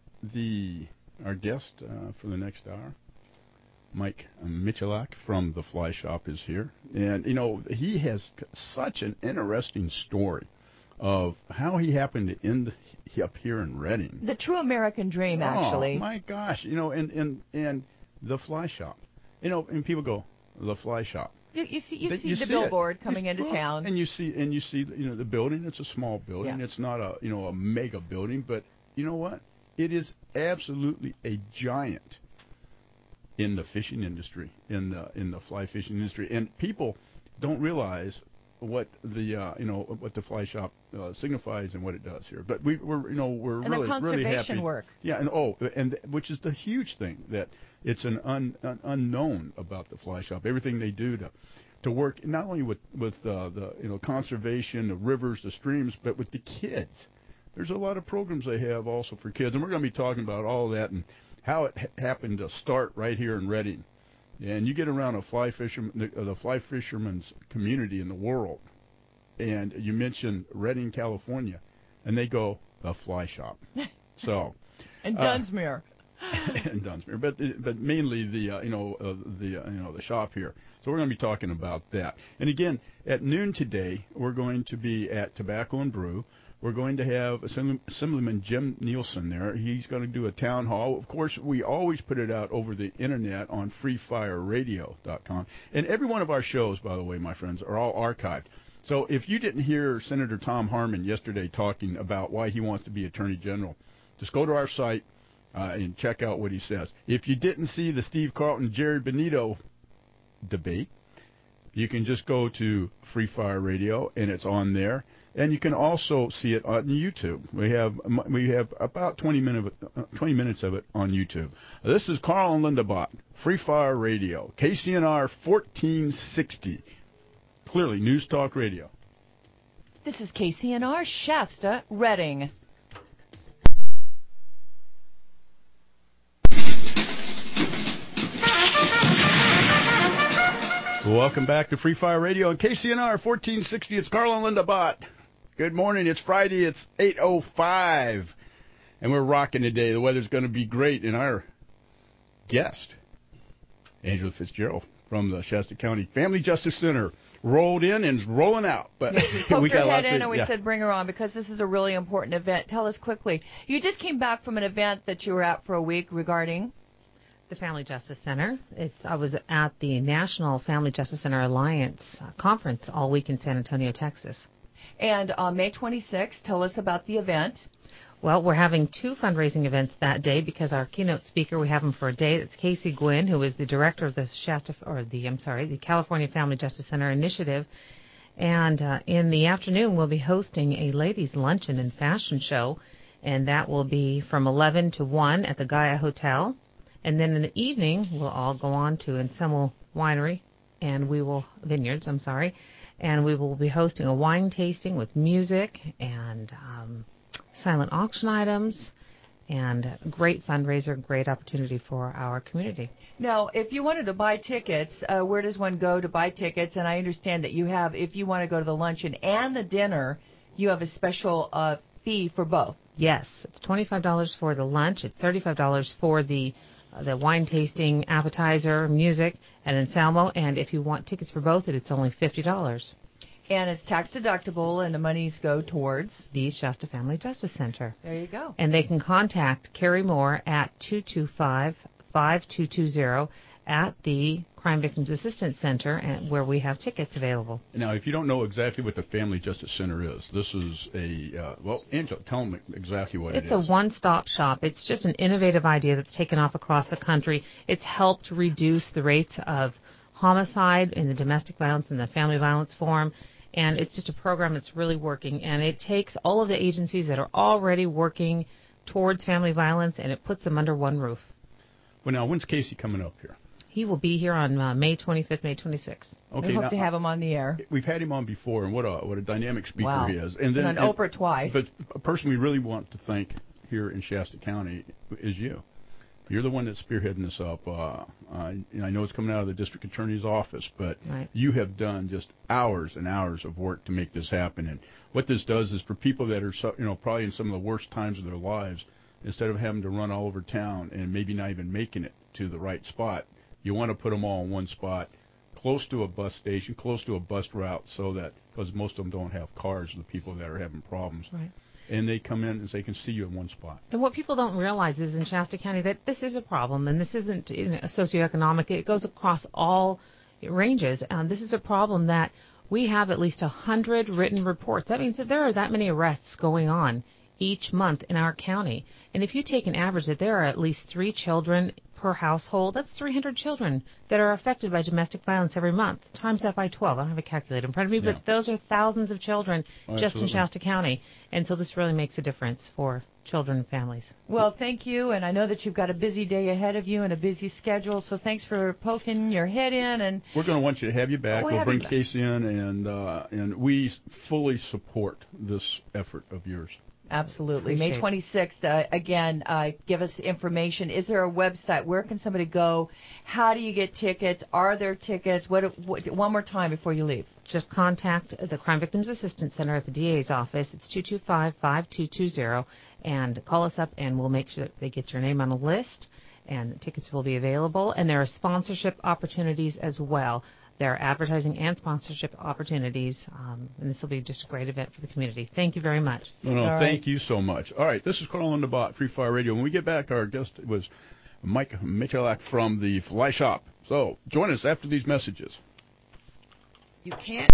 the our guest uh, for the next hour, Mike Michalak from the Fly Shop, is here, and you know he has such an interesting story of how he happened to end up here in Redding. The true American dream, actually. Oh my gosh, you know, and and and the Fly Shop, you know, and people go the Fly Shop. You, you see, you But see you the see billboard it. coming You- into well, town. and you see, and you see, you know, the building. It's a small building. Yeah. It's not a, you know, a mega building, but you know what? It is absolutely a giant in the fishing industry, in the in the fly fishing industry, and people don't realize what the uh, you know what the Fly Shop uh, signifies and what it does here. But we, we're you know we're And really the really conservation happy. work. Yeah, and oh, and which is the huge thing that it's an, un, an unknown about the Fly Shop. Everything they do to to work not only with with uh, the you know conservation, the rivers, the streams, but with the kids. There's a lot of programs they have also for kids, and we're going to be talking about all of that and how it ha- happened to start right here in Redding. And you get around a fly fisherman, the, the fly fisherman's community in the world, and you mention Redding, California, and they go the Fly Shop. So. And uh, Dunsmuir. and Dunsmuir, but but mainly the uh, you know uh, the uh, you know the shop here. So we're going to be talking about that. And again, at noon today, we're going to be at Tobacco and Brew. We're going to have Assemblyman Jim Nielsen there. He's going to do a town hall. Of course, we always put it out over the internet on free fire radio dot com. And every one of our shows, by the way, my friends, are all archived. So if you didn't hear Senator Tom Harmon yesterday talking about why he wants to be Attorney General, just go to our site uh, and check out what he says. If you didn't see the Steve Carlton, Jerry Benito debate, you can just go to Free Fire Radio, and it's on there. And you can also see it on YouTube. We have we have about twenty minutes uh, twenty minutes of it on YouTube. This is Carl and Linda Bott, Free Fire Radio, K C N R fourteen sixty, clearly News Talk Radio. This is K C N R Shasta, Redding. Welcome back to Free Fire Radio and K C N R fourteen sixty. It's Carl and Linda Bott. Good morning. It's Friday. It's eight oh five, and we're rocking today. The weather's going to be great, and our guest, Angela Fitzgerald from the Shasta County Family Justice Center, rolled in and is rolling out. But Yeah, we poked we got her head lots in of, and we yeah. said bring her on because this is a really important event. Tell us quickly. You just came back from an event that you were at for a week regarding the Family Justice Center. It's I was at the National Family Justice Center Alliance uh, conference all week in San Antonio, Texas. And on May twenty-sixth, tell us about the event. Well, we're having two fundraising events that day because our keynote speaker, we have him for a day. It's Casey Gwynn, who is the director of the Shasta, or the, I'm sorry, the California Family Justice Center Initiative. And uh, in the afternoon, we'll be hosting a ladies' luncheon and fashion show, and that will be from eleven to one at the Gaia Hotel. And then in the evening, we'll all go on to Ensemble Winery, and we will, Vineyards, I'm sorry, and we will be hosting a wine tasting with music and um, silent auction items and a great fundraiser, great opportunity for our community. Now, if you wanted to buy tickets, uh, where does one go to buy tickets? And I understand that you have, if you want to go to the luncheon and the dinner, you have a special uh, fee for both. Yes, it's twenty-five dollars for the lunch. It's thirty-five dollars for the uh, the wine tasting, appetizer, music, and ensalmo. And if you want tickets for both, it's only fifty dollars. And it's tax deductible, and the monies go towards the Shasta Family Justice Center. There you go. And they can contact Carrie Moore at two two five, five two two zero at the Crime Victims Assistance Center, and where we have tickets available. Now, if you don't know exactly what the Family Justice Center is, this is a, uh, well, Angela, tell them exactly what it's it is. It's a one-stop shop. It's just an innovative idea that's taken off across the country. It's helped reduce the rates of homicide in the domestic violence and the family violence form. And it's just a program that's really working. And it takes all of the agencies that are already working towards family violence, and it puts them under one roof. Well, now, when's Casey coming up here? He will be here on uh, May twenty-fifth, May twenty-sixth. Okay, we hope now, to have him on the air. We've had him on before, and what a what a dynamic speaker wow. he is. And then and on and, Oprah twice. But a person we really want to thank here in Shasta County is you. You're the one that's spearheading this up. Uh, uh, I know it's coming out of the district attorney's office, but right. you have done just hours and hours of work to make this happen. And what this does is for people that are, so, you know, probably in some of the worst times of their lives, instead of having to run all over town and maybe not even making it to the right spot, you want to put them all in one spot, close to a bus station, close to a bus route, so that, because most of them don't have cars, the people that are having problems. Right. And they come in and they can see you in one spot. And what people don't realize is in Shasta County that this is a problem, and this isn't you know, socioeconomic. It goes across all ranges. Um, this is a problem that we have at least one hundred written reports. That means that there are that many arrests going on each month in our county. And if you take an average that there are at least three children per household, that's three hundred children that are affected by domestic violence every month. Times that by twelve. I don't have a calculator in front of me, yeah. but those are thousands of children oh, just absolutely. in Shasta County. And so this really makes a difference for children and families. Well, thank you, and I know that you've got a busy day ahead of you and a busy schedule, so thanks for poking your head in. And we're going to want you to have you back. We'll, we'll have bring you back. Casey in, and uh, and we fully support this effort of yours. Absolutely. Appreciate May twenty-sixth, uh, again, uh, give us information. Is there a website? Where can somebody go? How do you get tickets? Are there tickets? What, what? One more time before you leave. Just contact the Crime Victims Assistance Center at the D A's office. It's two two five, five two two zero, and call us up, and we'll make sure that they get your name on a list, and tickets will be available. And there are sponsorship opportunities as well. There are advertising and sponsorship opportunities, um, and this will be just a great event for the community. Thank you very much. No, no, All thank right. you so much. All right, this is Carl on the Bot, Free Fire Radio. When we get back, our guest was Mike Michalak from the Fly Shop. So join us after these messages. You can't.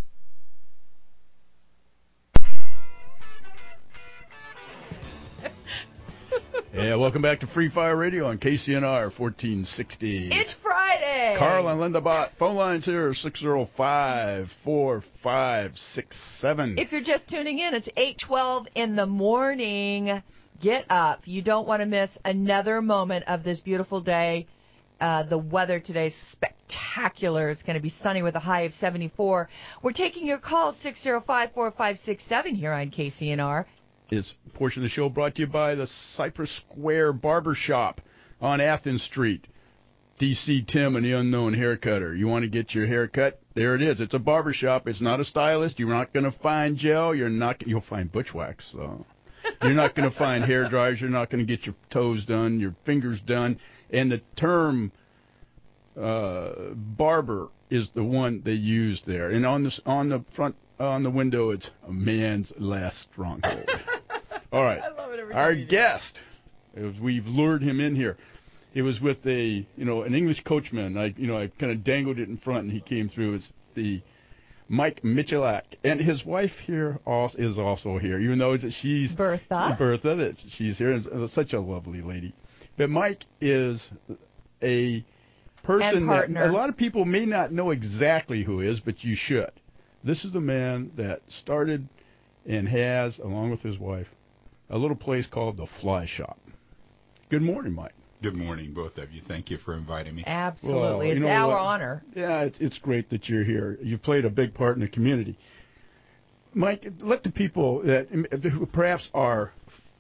Yeah, welcome back to Free Fire Radio on K C N R fourteen sixty. It's Friday. Carl and Linda Bott. Phone lines here, six oh five, four five six seven. If you're just tuning in, it's eight twelve in the morning. Get up. You don't want to miss another moment of this beautiful day. Uh, the weather today is spectacular. It's going to be sunny with a high of seventy-four. We're taking your call, six oh five, four five six seven here on K C N R. This portion of the show brought to you by the Cypress Square Barber Shop on Athens Street. D C Tim and the Unknown Haircutter. You want to get your hair cut? There it is. It's a barber shop. It's not a stylist. You're not going to find gel. You're not. You'll find butch wax. So. You're not going to find hair dryers. You're not going to get your toes done, your fingers done. And the term uh, barber is the one they use there. And on this, on the front, on the window, it's a man's last stronghold. All right. I love it every Our time you do guest, as we've lured him in here, it was with a, you know, an English coachman. I, you know, I kind of dangled it in front, and he came through. It's the Mike Michalak, and his wife here also is also here, even though she's Bertha. Bertha, that she's here, and such a lovely lady. But Mike is a person that a lot of people may not know exactly who is, but you should. This is the man that started and has, along with his wife, a little place called the Fly Shop. Good morning, Mike. Good morning, both of you. Thank you for inviting me. Absolutely. Well, it's you know our what? honor. Yeah, it's, it's great that you're here. You've played a big part in the community. Mike, let the people that who perhaps are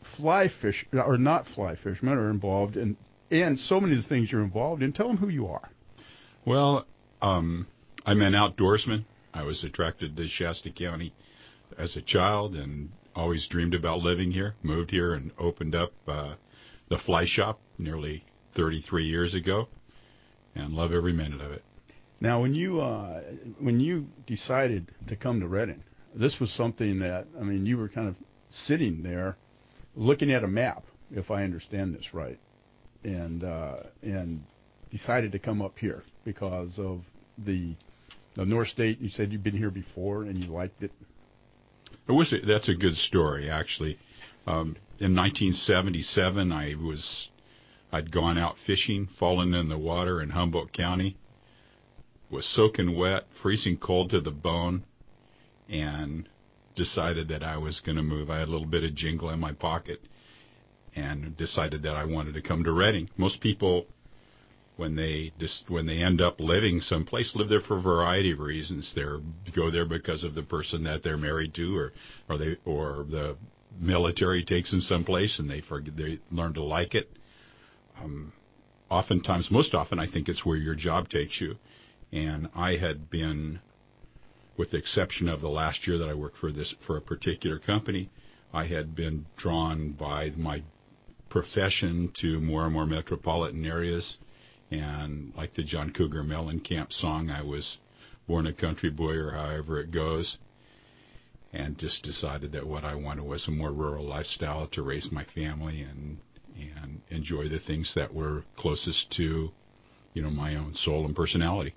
fly fish or not fly fishermen are involved in, and so many of the things you're involved in. Tell them who you are. Well, um, I'm an outdoorsman. I was attracted to Shasta County as a child and always dreamed about living here. Moved here and opened up uh, the fly shop nearly thirty-three years ago, and love every minute of it. Now, when you uh, when you decided to come to Redding, this was something that, I mean, you were kind of sitting there looking at a map, if I understand this right, and uh, and decided to come up here because of the the North State. You said you've been here before and you liked it. It was a, that's a good story, actually. Um, in nineteen seventy-seven, I was I'd gone out fishing, fallen in the water in Humboldt County, was soaking wet, freezing cold to the bone, and decided that I was going to move. I had a little bit of jingle in my pocket and decided that I wanted to come to Redding. Most people, when they just, when they end up living someplace, live there for a variety of reasons. They go there because of the person that they're married to, or or they or the military takes them someplace and they forget, they learn to like it. Um, oftentimes, most often, I think it's where your job takes you. And I had been, with the exception of the last year that I worked for this for a particular company, I had been drawn by my profession to more and more metropolitan areas. And like the John Cougar Mellencamp song, I was born a country boy, or however it goes, and just decided that what I wanted was a more rural lifestyle to raise my family and and enjoy the things that were closest to, you know, my own soul and personality.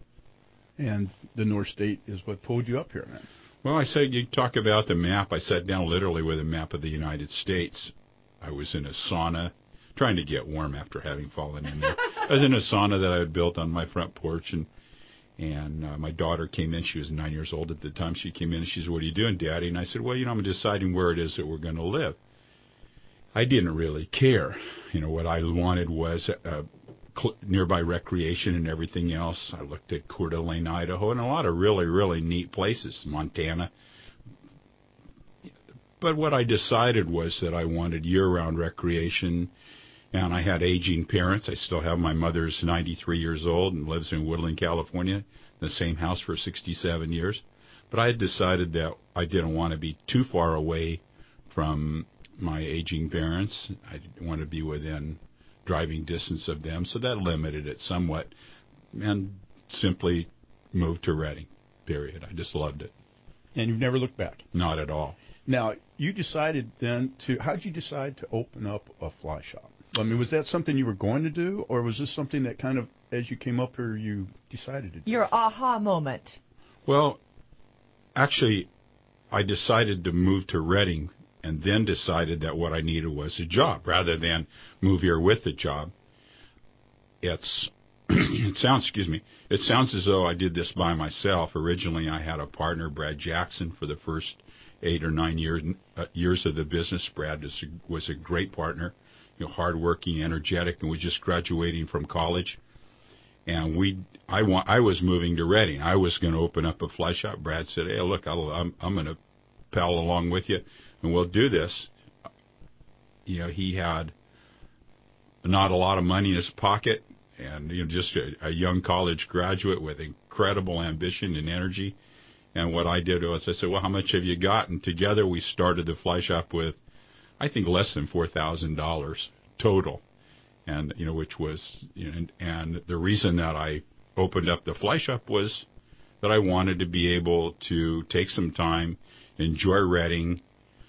And the North State is what pulled you up here, man. Well, I said, you talk about the map. I sat down literally with a map of the United States. I was in a sauna, trying to get warm after having fallen in there. I was in a sauna that I had built on my front porch, and and uh, my daughter came in. She was nine years old at the time. She came in and she said, "What are you doing, Daddy?" And I said, "Well, you know, I'm deciding where it is that we're going to live." I didn't really care. You know, what I wanted was uh, cl- nearby recreation and everything else. I looked at Coeur d'Alene, Idaho, and a lot of really, really neat places, Montana. But what I decided was that I wanted year-round recreation, and I had aging parents. I still have my mother's ninety-three years old and lives in Woodland, California, the same house for sixty-seven years. But I had decided that I didn't want to be too far away from my aging parents. I didn't want to be within driving distance of them, so that limited it somewhat, and simply moved to Redding, period. I just loved it. And you've never looked back? Not at all. Now, you decided then to, how did you decide to open up a fly shop? I mean, was that something you were going to do, or was this something that kind of, as you came up here, you decided to do? Your aha moment. Well, actually, I decided to move to Redding and then decided that what I needed was a job rather than move here with a job. It's it sounds, excuse me, it sounds as though I did this by myself. Originally, I had a partner, Brad Jackson, for the first eight or nine years uh, years of the business. Brad was a, was a great partner, you know, hardworking, energetic, and was just graduating from college. And we, I want, I was moving to Redding. I was going to open up a fly shop. Brad said, "Hey, look, I'll, I'm I'm going to pal along with you, and we'll do this." You know, he had not a lot of money in his pocket, and you know, just a, a young college graduate with incredible ambition and energy. And what I did was I said, "Well, how much have you got?" And together we started the fly shop with, I think, less than four thousand dollars total, and you know, which was, you know, and, and the reason that I opened up the fly shop was that I wanted to be able to take some time, enjoy Redding,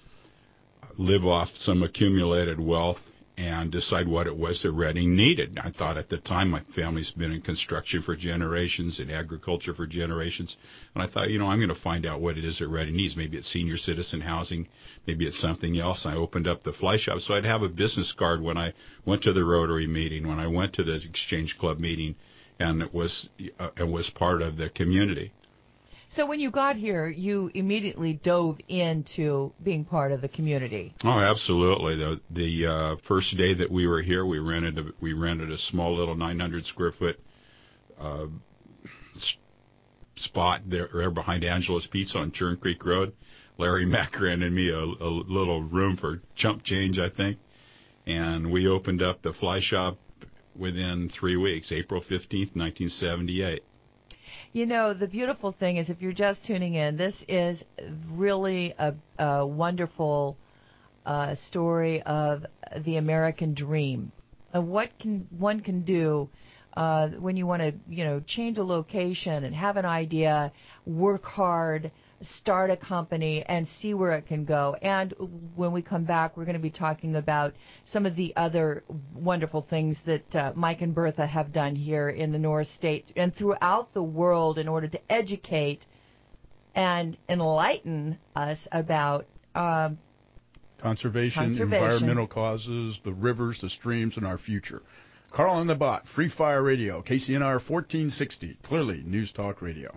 live off some accumulated wealth, and decide what it was that Redding needed. I thought at the time, my family's been in construction for generations, in agriculture for generations, and I thought, you know, I'm going to find out what it is that Redding needs. Maybe it's senior citizen housing, maybe it's something else. I opened up the fly shop so I'd have a business card when I went to the Rotary meeting, when I went to the Exchange Club meeting, and it was uh, it was part of the community. So when you got here, you immediately dove into being part of the community. Oh, absolutely. The the uh, first day that we were here, we rented a, we rented a small little nine hundred square foot uh, spot there, there behind Angela's Pizza on Churn Creek Road. Larry Mack rented me a, a little room for chump change, I think. And we opened up the fly shop within three weeks, April fifteenth, nineteen seventy-eight. You know, the beautiful thing is, if you're just tuning in, this is really a, a wonderful uh, story of the American dream, of what can one can do uh, when you want to, you know, change a location and have an idea, work hard, start a company, and see where it can go. And when we come back, we're going to be talking about some of the other wonderful things that uh, Mike and Bertha have done here in the North State and throughout the world in order to educate and enlighten us about um, conservation, conservation, environmental causes, the rivers, the streams, and our future. Carl and the Bot, Free Fire Radio, K C N R fourteen sixty, clearly News Talk Radio.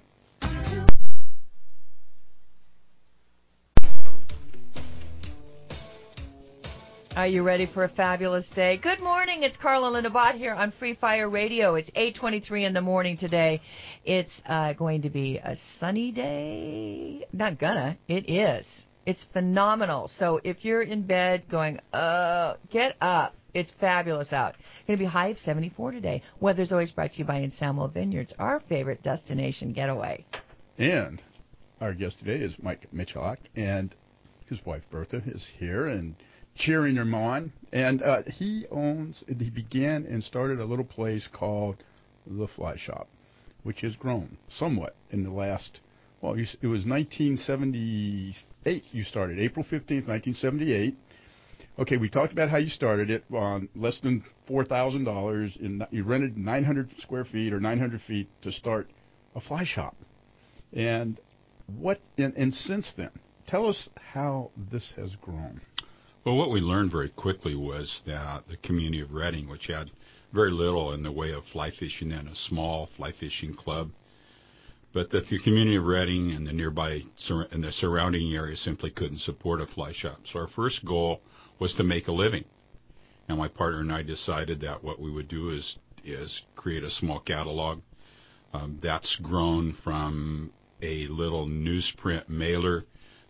Are you ready for a fabulous day? Good morning. It's Carla Linda Bott here on Free Fire Radio. It's eight twenty-three in the morning today. It's uh, going to be a sunny day. Not gonna. It is. It's phenomenal. So if you're in bed going, uh, get up. It's fabulous out. Going to be high of seventy-four today. Weather's always brought to you by Ensamble Vineyards, our favorite destination getaway. And our guest today is Mike Michalak, and his wife Bertha is here and cheering him on. And uh, he owns, he began and started a little place called The Fly Shop, which has grown somewhat in the last, well, you, it was nineteen seventy-eight you started, April fifteenth, nineteen seventy-eight. Okay, we talked about how you started it on less than four thousand dollars. In, you rented nine hundred square feet or nine hundred feet to start a fly shop. And what, and, and since then, tell us how this has grown. Well, what we learned very quickly was that the community of Redding, which had very little in the way of fly fishing and a small fly fishing club, but that the community of Redding and the nearby and the surrounding area simply couldn't support a fly shop. So our first goal was to make a living. And my partner and I decided that what we would do is is create a small catalog. Um, that's grown from a little newsprint mailer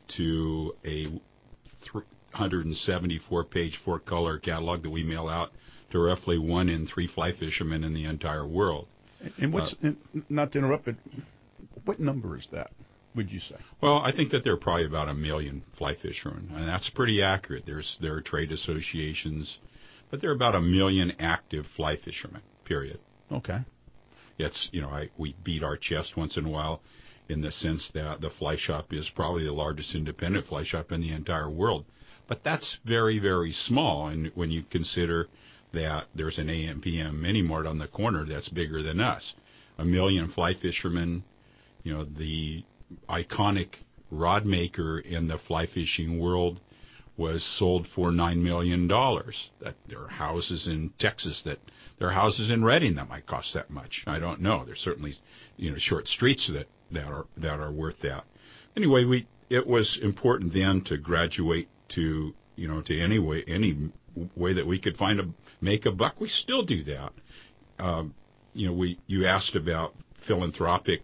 to a th- one hundred seventy-four page four-color catalog that we mail out to roughly one in three fly fishermen in the entire world. And what's, uh, and not to interrupt, but what number is that, would you say? Well, I think that there are probably about a million fly fishermen, and that's pretty accurate. There's There are trade associations, but there are about a million active fly fishermen, period. Okay. It's, you know, I, we beat our chest once in a while in the sense that the fly shop is probably the largest independent fly shop in the entire world. But that's very, very small, and when you consider that there's an A M P M Mini Mart on the corner that's bigger than us. A million fly fishermen, you know, the iconic rod maker in the fly fishing world was sold for nine million dollars. That there are houses in Texas that there are houses in Redding that might cost that much. I don't know. There's certainly, you know, short streets that, that are that are worth that. Anyway, we it was important then to graduate to, you know, to any way any way that we could find a make a buck. We still do that. Um, you know, we you asked about philanthropic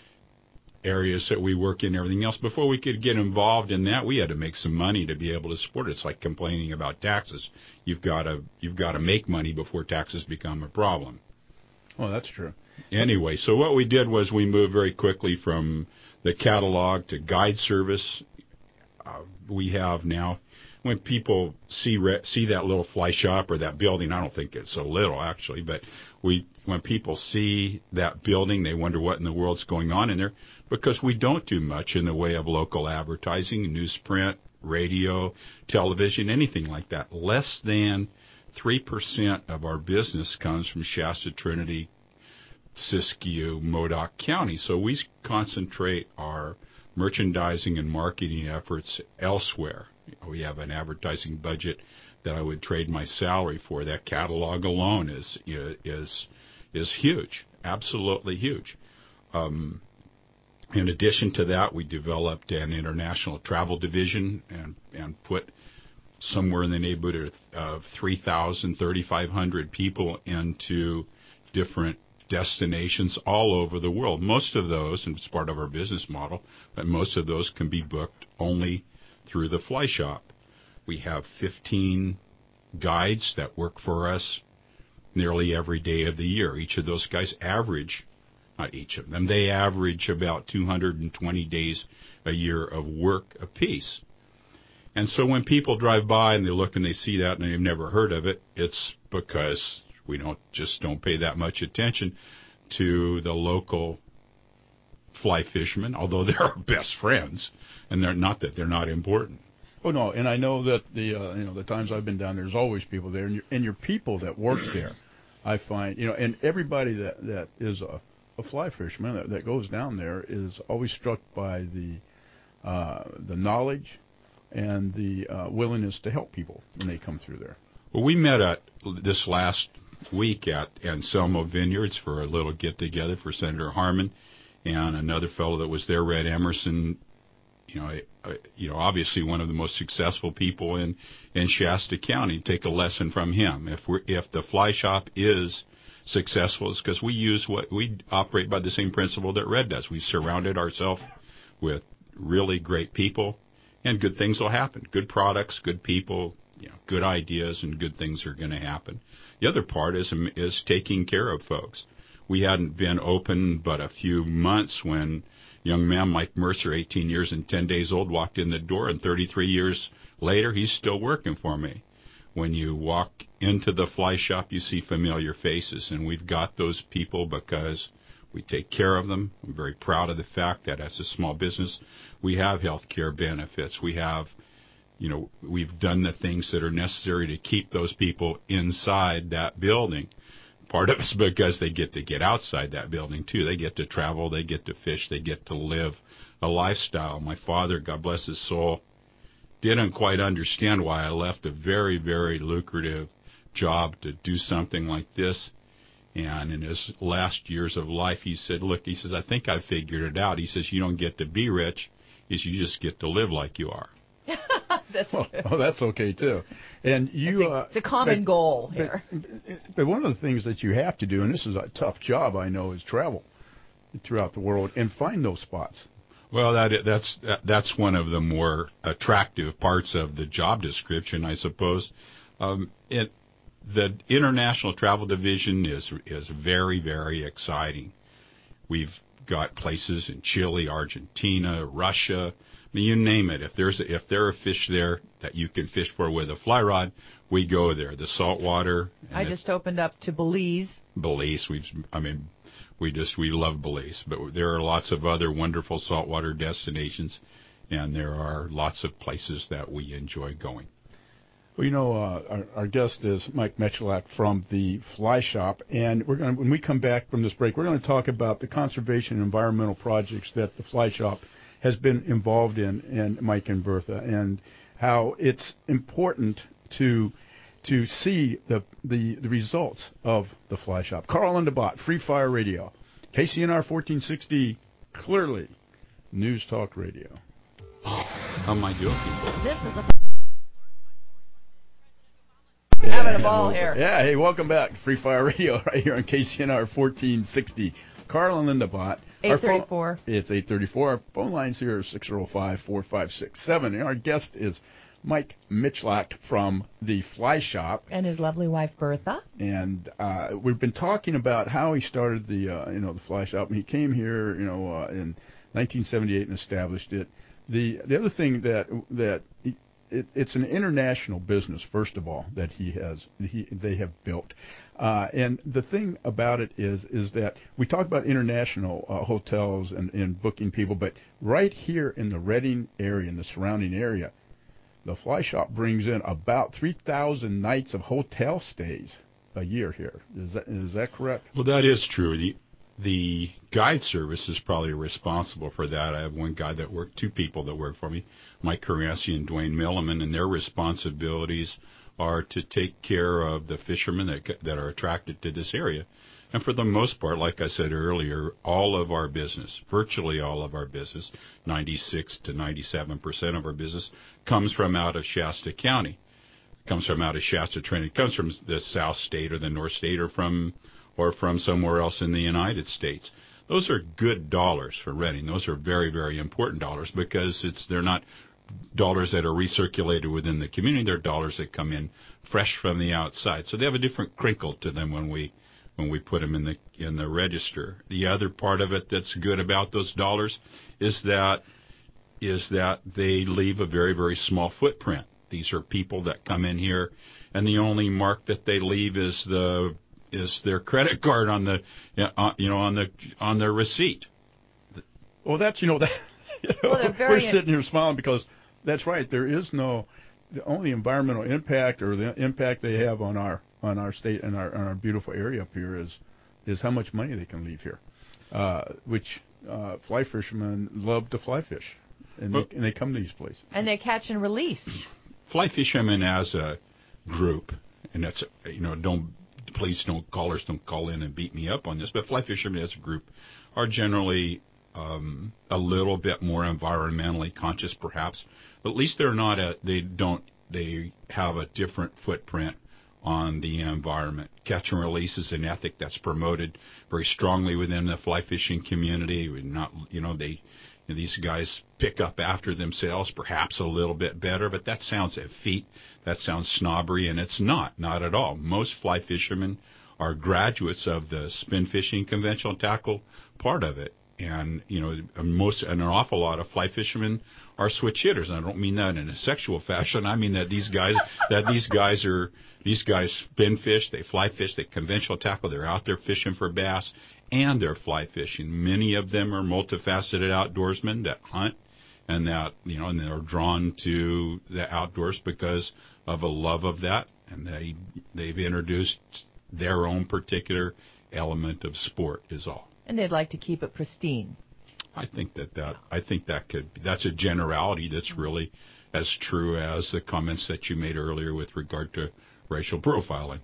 areas that we work in and everything else. Before we could get involved in that, we had to make some money to be able to support it. It's like complaining about taxes. You've got to you've got to make money before taxes become a problem. Well, that's true. Anyway, so what we did was we moved very quickly from the catalog to guide service. Uh, we have now, when people see re- see that little fly shop or that building, I don't think it's so little actually, but we when people see that building, they wonder what in the world's going on in there, because we don't do much in the way of local advertising, newsprint, radio, television, anything like that. Less than three percent of our business comes from Shasta, Trinity, Siskiyou, Modoc County. So we concentrate our merchandising and marketing efforts elsewhere. We have an advertising budget that I would trade my salary for. That catalog alone is is is huge, absolutely huge. Um, in addition to that, we developed an international travel division and and put somewhere in the neighborhood of three thousand, thirty-five hundred people into different destinations all over the world. Most of those, and it's part of our business model, but most of those can be booked only through the Fly Shop. We have fifteen guides that work for us nearly every day of the year. Each of those guys average, not each of them, they average about two hundred twenty days a year of work apiece. And so when people drive by and they look and they see that and they've never heard of it, it's because we don't just don't pay that much attention to the local fly fishermen, although they're our best friends, and they're not that they're not important. Oh no, and I know that the uh, you know the times I've been down, there's always people there, and your, and your people that work there, I find you know, and everybody that that is a, a fly fisherman that, that goes down there is always struck by the uh, the knowledge and the uh, willingness to help people when they come through there. Well, we met at this last week at Anselmo Vineyards for a little get-together for Senator Harmon and another fellow that was there, Red Emerson. You know, I, you know, obviously one of the most successful people in, in Shasta County. Take a lesson from him. If we're if the Fly Shop is successful, it's because we use what we operate by the same principle that Red does. We surrounded ourselves with really great people, and good things will happen. Good products, good people, you know, good ideas, and good things are going to happen. The other part is is taking care of folks. We hadn't been open but a few months when young man Mike Mercer, eighteen years and ten days old, walked in the door, and thirty-three years later, he's still working for me. When you walk into the Fly Shop, you see familiar faces, and we've got those people because we take care of them. I'm very proud of the fact that as a small business, we have health care benefits. We have, you know, we've done the things that are necessary to keep those people inside that building. Part of it's because they get to get outside that building, too. They get to travel, they get to fish, they get to live a lifestyle. My father, God bless his soul, didn't quite understand why I left a very, very lucrative job to do something like this. And in his last years of life, he said, look, he says, I think I figured it out. He says, you don't get to be rich, he says, you just get to live like you are. That's well, good. Oh, that's okay, too. And you, it's, a, uh, it's a common but, goal here. But, but one of the things that you have to do, and this is a tough job, I know, is travel throughout the world and find those spots. Well, that that's that's one of the more attractive parts of the job description, I suppose. Um, it, the international travel division is is very, very exciting. We've got places in Chile, Argentina, Russia. I mean, you name it. If there's a, if there are fish there that you can fish for with a fly rod, we go there. The saltwater. I just opened up to Belize. Belize. We've. I mean, we just we love Belize, but there are lots of other wonderful saltwater destinations, and there are lots of places that we enjoy going. Well, you know, uh, our, our guest is Mike Michalak from the Fly Shop, and we're going when we come back from this break, we're going to talk about the conservation and environmental projects that the Fly Shop has been involved in, and Mike and Bertha, and how it's important to to see the the, the results of the Fly Shop. Carl Lindebaugh, Free Fire Radio, K C N R fourteen sixty, clearly News Talk Radio. How am I doing, people? This is a yeah, having a ball here. Yeah, hey, welcome back, Free Fire Radio, right here on K C N R fourteen sixty. Carl and Lindebaugh. eight thirty-four. It's eight thirty-four. Our phone lines here are six oh five, four five six seven. And our guest is Mike Michalak from the Fly Shop. And his lovely wife, Bertha. And uh, we've been talking about how he started the, uh, you know, the Fly Shop. And he came here, you know, uh, in nineteen seventy-eight and established it. The the other thing that that he, it, it's an international business, first of all, that he has he they have built. Uh, and the thing about it is is that we talk about international uh, hotels and, and booking people, but right here in the Redding area, in the surrounding area, the Fly Shop brings in about three thousand nights of hotel stays a year here. Is that is that correct? Well, that is true. The the guide service is probably responsible for that. I have one guy that worked, two people that work for me, Mike Caranci and Dwayne Milliman, and their responsibilities are to take care of the fishermen that that are attracted to this area. And for the most part, like I said earlier, all of our business, virtually all of our business, ninety-six to ninety-seven percent of our business, comes from out of Shasta County. It comes from out of Shasta, Trinity. It comes from the South State or the North State or from or from somewhere else in the United States. Those are good dollars for renting. Those are very, very important dollars because it's they're not dollars that are recirculated within the community. They're dollars that come in fresh from the outside. So they have a different crinkle to them when we when we put them in the in the register. The other part of it that's good about those dollars is that is that they leave a very, very small footprint. These are people that come in here, and the only mark that they leave is the is their credit card on the you know on the on their receipt. Well, that's you know that you know, well, we're sitting here smiling because that's right. There is no the only environmental impact or the impact they have on our on our state and our on our beautiful area up here is is how much money they can leave here, uh, which uh, fly fishermen love to fly fish, and, well, they, and they come to these places. And they catch and release. Fly fishermen as a group, and that's you know don't please don't callers don't call in and beat me up on this, but fly fishermen as a group are generally um, a little bit more environmentally conscious, perhaps, but at least they're not a they don't they have a different footprint on the environment. Catch and release is an ethic that's promoted very strongly within the fly fishing community. Not you know they. These guys pick up after themselves, perhaps a little bit better, but that sounds effete. That sounds snobbery, and it's not, not at all. Most fly fishermen are graduates of the spin fishing conventional tackle part of it, and you know, most and an awful lot of fly fishermen are switch hitters. And I don't mean that in a sexual fashion. I mean that these guys that these guys are these guys spin fish, they fly fish, they conventional tackle. They're out there fishing for bass. And they're fly fishing. Many of them are multifaceted outdoorsmen that hunt and that, you know, and they're drawn to the outdoors because of a love of that. And they, they've introduced their own particular element of sport is all. And they'd like to keep it pristine. I think that, that, I think that could, that's a generality that's really as true as the comments that you made earlier with regard to racial profiling.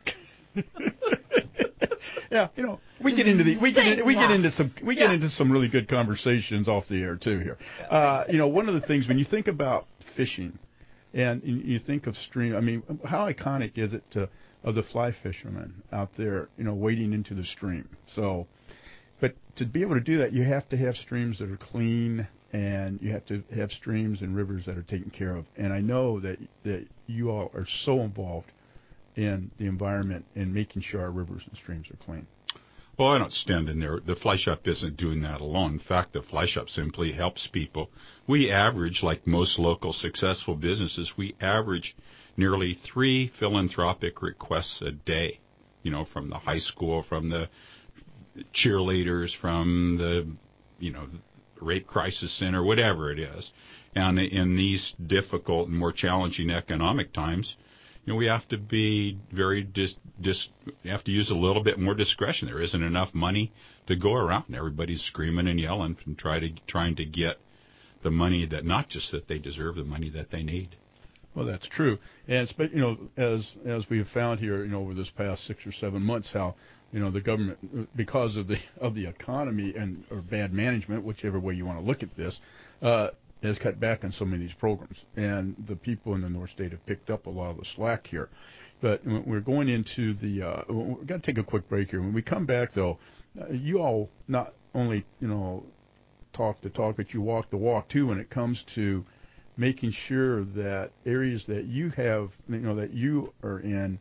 Yeah, you know, we get into the we get in, we get into some we get yeah. into some really good conversations off the air too here. Uh, you know, one of the things when you think about fishing, and you think of stream, I mean, how iconic is it to of the fly fishermen out there, you know, wading into the stream. So, but to be able to do that, you have to have streams that are clean, and you have to have streams and rivers that are taken care of. And I know that that you all are so involved in the environment and making sure our rivers and streams are clean. Well, I don't stand in there. The fly shop isn't doing that alone. In fact, the fly shop simply helps people. We average, like most local successful businesses, we average nearly three philanthropic requests a day, you know, from the high school, from the cheerleaders, from the, you know, rape crisis center, whatever it is. And in these difficult and more challenging economic times, you know, we have to be very dis, dis. We have to use a little bit more discretion. There isn't enough money to go around. Everybody's screaming and yelling and try to trying to get the money that not just that they deserve, the money that they need. Well, that's true, and it's, but you know, as as we have found here, you know, over this past six or seven months, how you know the government, because of the of the economy and or bad management, whichever way you want to look at this. Uh, has cut back on some of these programs, and the people in the North State have picked up a lot of the slack here. But we're going into the, uh, we're going to take a quick break here. When we come back, though, uh, you all not only, you know, talk the talk, but you walk the walk, too, when it comes to making sure that areas that you have, you know, that you are in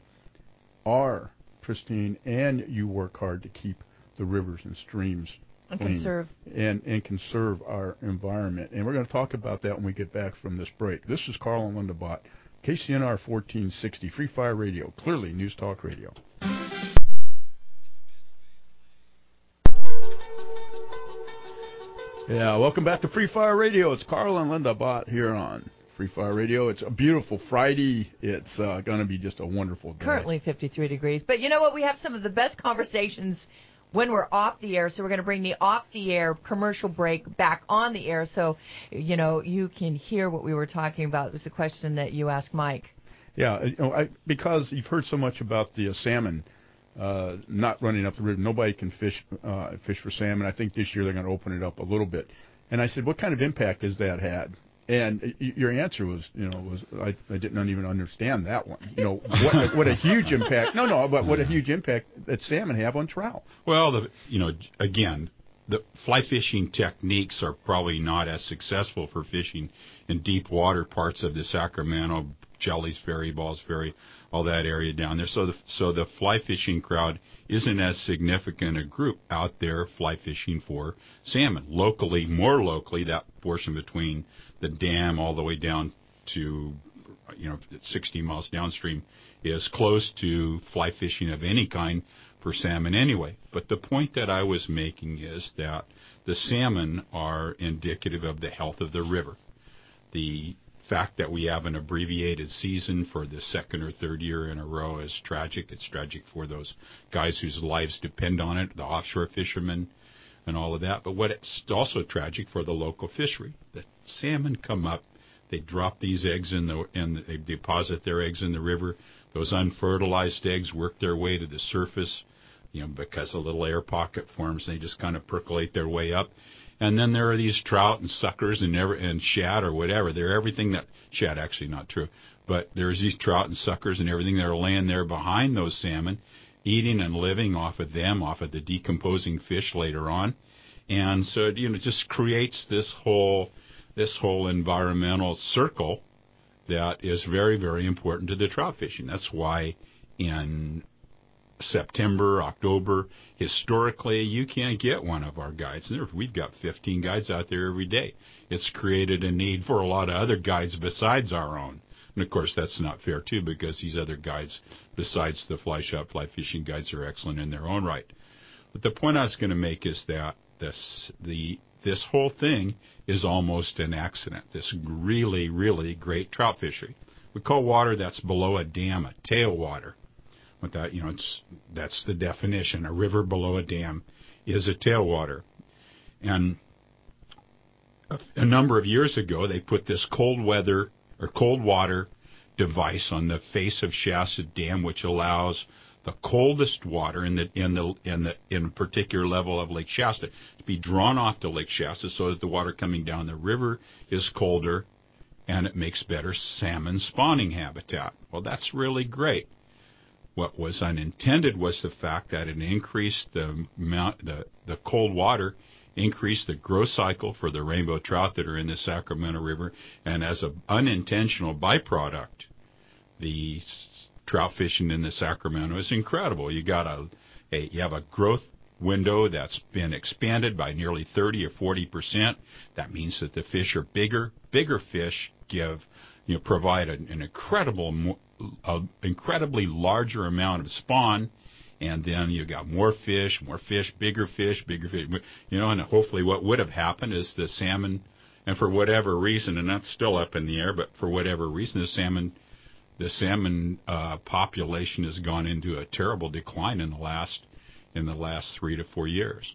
are pristine, and you work hard to keep the rivers and streams And clean conserve. And, and conserve our environment. And we're going to talk about that when we get back from this break. This is Carl and Linda Bott, K C N R fourteen sixty, Free Fire Radio, clearly News Talk Radio. Yeah, welcome back to Free Fire Radio. It's Carl and Linda Bott here on Free Fire Radio. It's a beautiful Friday. It's uh, going to be just a wonderful day. Currently fifty-three degrees. But you know what? We have some of the best conversations when we're off the air, so we're going to bring the off-the-air commercial break back on the air so, you know, you can hear what we were talking about. It was the question that you asked Mike. Yeah, you know, I, because you've heard so much about the uh, salmon uh, not running up the river. Nobody can fish uh, fish for salmon. I think this year they're going to open it up a little bit. And I said, what kind of impact has that had? And your answer was, you know, was I, I didn't even understand that one. You know, what what a huge impact. No, no, but what a huge impact that salmon have on trout. Well, the, you know, again, the fly fishing techniques are probably not as successful for fishing in deep water parts of the Sacramento, Jellies Ferry, Balls Ferry, all that area down there. So the so the fly fishing crowd isn't as significant a group out there fly fishing for salmon. Locally, more locally, that portion between the dam all the way down to, you know, sixty miles downstream is close to fly fishing of any kind for salmon anyway. But the point that I was making is that the salmon are indicative of the health of the river. The fact that we have an abbreviated season for the second or third year in a row is tragic. It's tragic for those guys whose lives depend on it, the offshore fishermen and all of that. But what it's also tragic for the local fishery. The salmon come up, they drop these eggs in the, and they deposit their eggs in the river. Those unfertilized eggs work their way to the surface, you know, because a little air pocket forms. They just kind of percolate their way up. And then there are these trout and suckers and ever, and shad or whatever. They're everything that, shad actually not true, but there's these trout and suckers and everything that are laying there behind those salmon, eating and living off of them, off of the decomposing fish later on. And so, you know, it just creates this whole, this whole environmental circle that is very, very important to the trout fishing. That's why in September, October, historically, you can't get one of our guides. We've got fifteen guides out there every day. It's created a need for a lot of other guides besides our own. And, of course, that's not fair, too, because these other guides, besides the fly shop fly fishing guides, are excellent in their own right. But the point I was going to make is that this, the, this whole thing is almost an accident, this really, really great trout fishery. We call water that's below a dam a tailwater. With that, you know, it's, that's the definition. A river below a dam is a tailwater. And a, a number of years ago, they put this cold weather or cold water device on the face of Shasta Dam, which allows the coldest water in the in the in the in a particular level of Lake Shasta to be drawn off to Lake Shasta, so that the water coming down the river is colder, and it makes better salmon spawning habitat. Well, that's really great. What was unintended was the fact that it increased the amount, the, the cold water, increased the growth cycle for the rainbow trout that are in the Sacramento River, and as an unintentional byproduct, the s- trout fishing in the Sacramento is incredible. You got a, a you have a growth window that's been expanded by nearly thirty or forty percent. That means that the fish are bigger. Bigger fish give, you know, provide an, an incredible mo- an incredibly larger amount of spawn, and then you got more fish, more fish, bigger fish, bigger fish. You know, and hopefully what would have happened is the salmon, and for whatever reason, and that's still up in the air, but for whatever reason, the salmon, the salmon uh, population has gone into a terrible decline in the last in the last three to four years.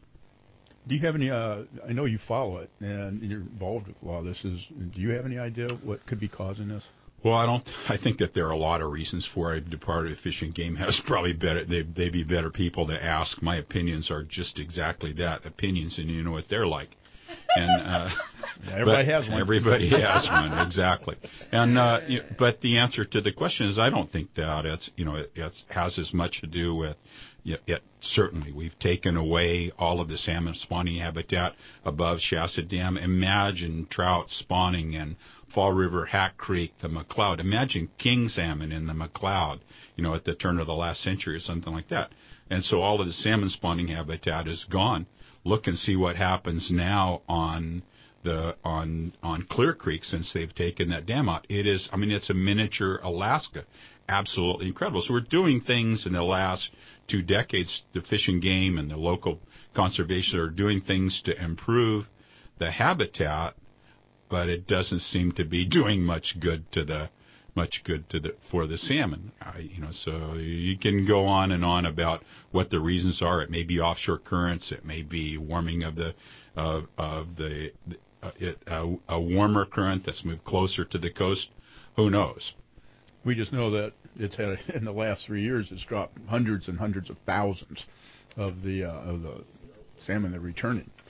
Do you have any? Uh, I know you follow it, and you're involved with a lot of this. Is do you have any idea what could be causing this? Well, I don't. I think that there are a lot of reasons for it. The Department of Fish and Game has probably better. They they'd be better people to ask. My opinions are just exactly that, opinions, and you know what they're like. And uh, yeah, everybody has one. Everybody has one, exactly. And uh, you, but the answer to the question is, I don't think that it's you know it it's, has as much to do with. Yet, yet certainly we've taken away all of the salmon spawning habitat above Shasta Dam. Imagine trout spawning in Fall River, Hack Creek, the McCloud. Imagine king salmon in the McCloud, you know, at the turn of the last century or something like that. And so all of the salmon spawning habitat is gone. Look and see what happens now on the on on Clear Creek since they've taken that dam out. It is, I mean, it's a miniature Alaska. Absolutely incredible. So we're doing things in the last two decades, the Fish and Game and the local conservation are doing things to improve the habitat, but it doesn't seem to be doing much good to the much good to the for the salmon. Uh, you know, so you can go on and on about what the reasons are. It may be offshore currents. It may be warming of the of of the uh, it, uh, a warmer current that's moved closer to the coast. Who knows? We just know that it's had in the last three years it's dropped hundreds and hundreds of thousands of the uh, of the salmon that are returning.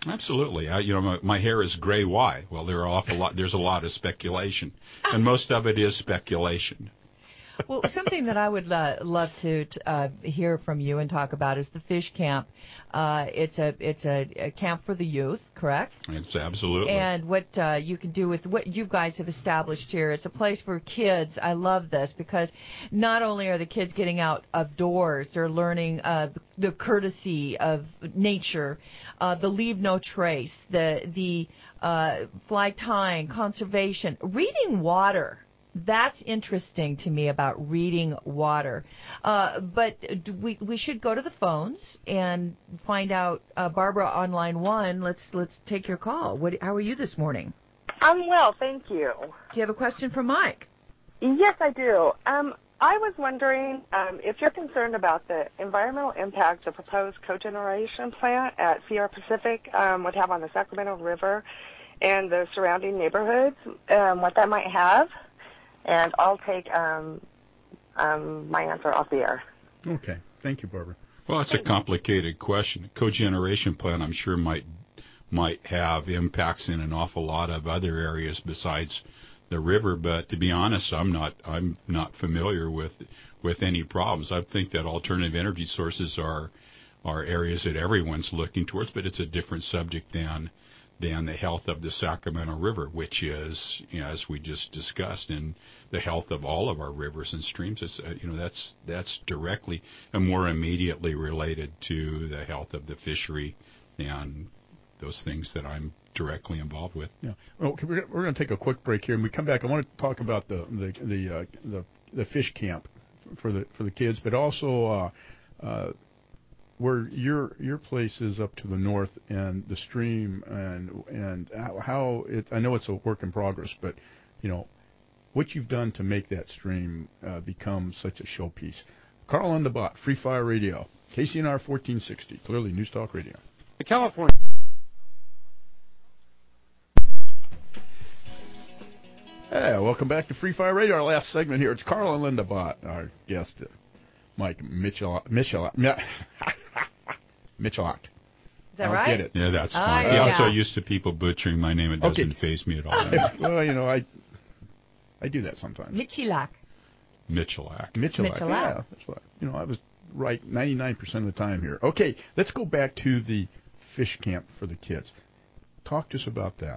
Absolutely. I, you know, my, my hair is gray. Why? Well, there are awful lot. There's a lot of speculation, and most of it is speculation. Well, something that I would uh, love to uh, hear from you and talk about is the fish camp. Uh, it's a it's a, a camp for the youth, correct? It's absolutely. And what uh, you can do with what you guys have established here, it's a place for kids. I love this because not only are the kids getting out of doors, they're learning uh, the courtesy of nature, uh, the leave no trace, the the uh, fly tying, conservation, reading water. That's interesting to me about reading water. Uh, but we we should go to the phones and find out. Uh, Barbara on line one. Let's let's take your call. What? How are you this morning? I'm well, thank you. Do you have a question for Mike? Yes, I do. Um, I was wondering um, if you're concerned about the environmental impact the proposed cogeneration plant at Sierra Pacific um, would have on the Sacramento River and the surrounding neighborhoods, um, what that might have. And I'll take um, um, my answer off the air. Okay. Thank you, Barbara. Well, it's a complicated question. A cogeneration plant, I'm sure, might might have impacts in an awful lot of other areas besides the river. But to be honest, I'm not I'm not familiar with with any problems. I think that alternative energy sources are are areas that everyone's looking towards, but it's a different subject than. than the health of the Sacramento River, which is, you know, as we just discussed, and the health of all of our rivers and streams. Is, uh, you know, that's that's directly and more immediately related to the health of the fishery and those things that I'm directly involved with. Yeah. Well, we're we're going to take a quick break here, and we come back. I want to talk about the the the uh, the, the fish camp for the for the kids, but also. Uh, uh, where your your place is up to the north and the stream and and how it I know it's a work in progress, but you know what you've done to make that stream uh, become such a showpiece. Carl on the Bot, Free Fire Radio, K C N R fourteen sixty, clearly News Talk Radio. The California. Hey, welcome back to Free Fire Radio. Our last segment here. It's Carl and Linda Bott, our guest, uh, Mike Mitchell. Mitchell. Mitchellot. Is that I'll right? Get it. Yeah, that's Oh, fine. yeah. I'm so used to people butchering my name, it doesn't Okay. faze me at all. Well, you know, I I do that sometimes. Michilak. Mitchellak. Mitchellak. Mitchellak. Yeah, that's what. You know, I was right ninety-nine percent of the time here. Okay, let's go back to the fish camp for the kids. Talk to us about that.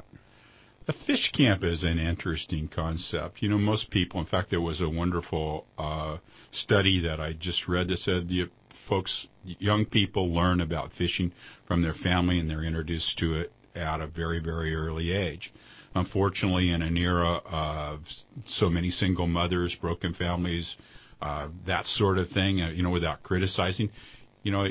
A fish camp is an interesting concept. You know, most people, in fact, there was a wonderful uh, study that I just read that said the folks, young people learn about fishing from their family and they're introduced to it at a very, very early age. Unfortunately, in an era of so many single mothers, broken families, uh, that sort of thing, uh, you know, without criticizing, you know,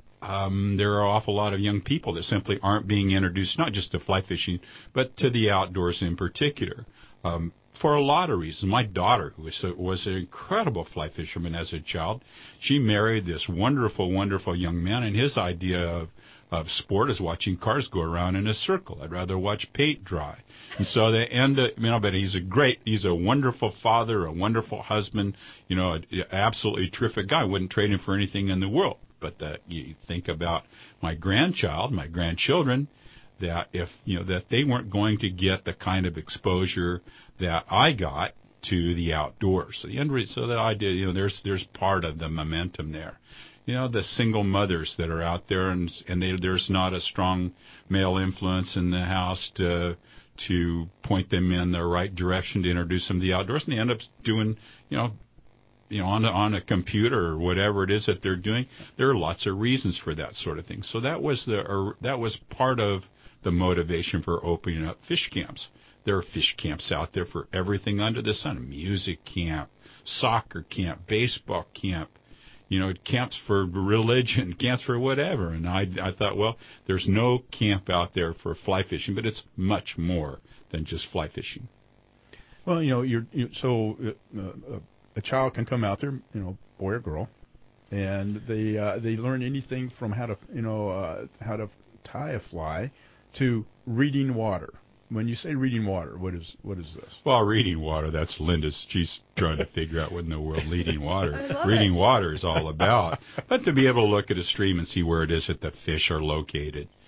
Um, there are an awful lot of young people that simply aren't being introduced, not just to fly fishing, but to the outdoors in particular, um, for a lot of reasons. My daughter, who was, a, was an incredible fly fisherman as a child, she married this wonderful, wonderful young man, and his idea of, of sport is watching cars go around in a circle. I'd rather watch paint dry. And so they end up, you know, but he's a great, he's a wonderful father, a wonderful husband, you know, an absolutely terrific guy. Wouldn't trade him for anything in the world. But that you think about my grandchild, my grandchildren, that if, you know, that they weren't going to get the kind of exposure that I got to the outdoors. So the end result, so that I did, you know, there's, there's part of the momentum there. You know, the single mothers that are out there and, and they, there's not a strong male influence in the house to, to point them in the right direction to introduce them to the outdoors. And they end up doing, you know, you know, on a, on a computer or whatever it is that they're doing. There are lots of reasons for that sort of thing. So that was the or that was part of the motivation for opening up fish camps. There are fish camps out there for everything under the sun: music camp, soccer camp, baseball camp, you know, camps for religion, camps for whatever. And I I thought, well, there's no camp out there for fly fishing, but it's much more than just fly fishing. Well, you know, you're you, so. Uh, uh, A child can come out there, you know, boy or girl, and they uh, they learn anything from how to, you know, uh, how to tie a fly to reading water. When you say reading water, what is what is this? Well, reading water, that's Linda's. She's trying to figure out what in the world reading water. I love reading it. water is all about. But to be able to look at a stream and see where it is that the fish are located.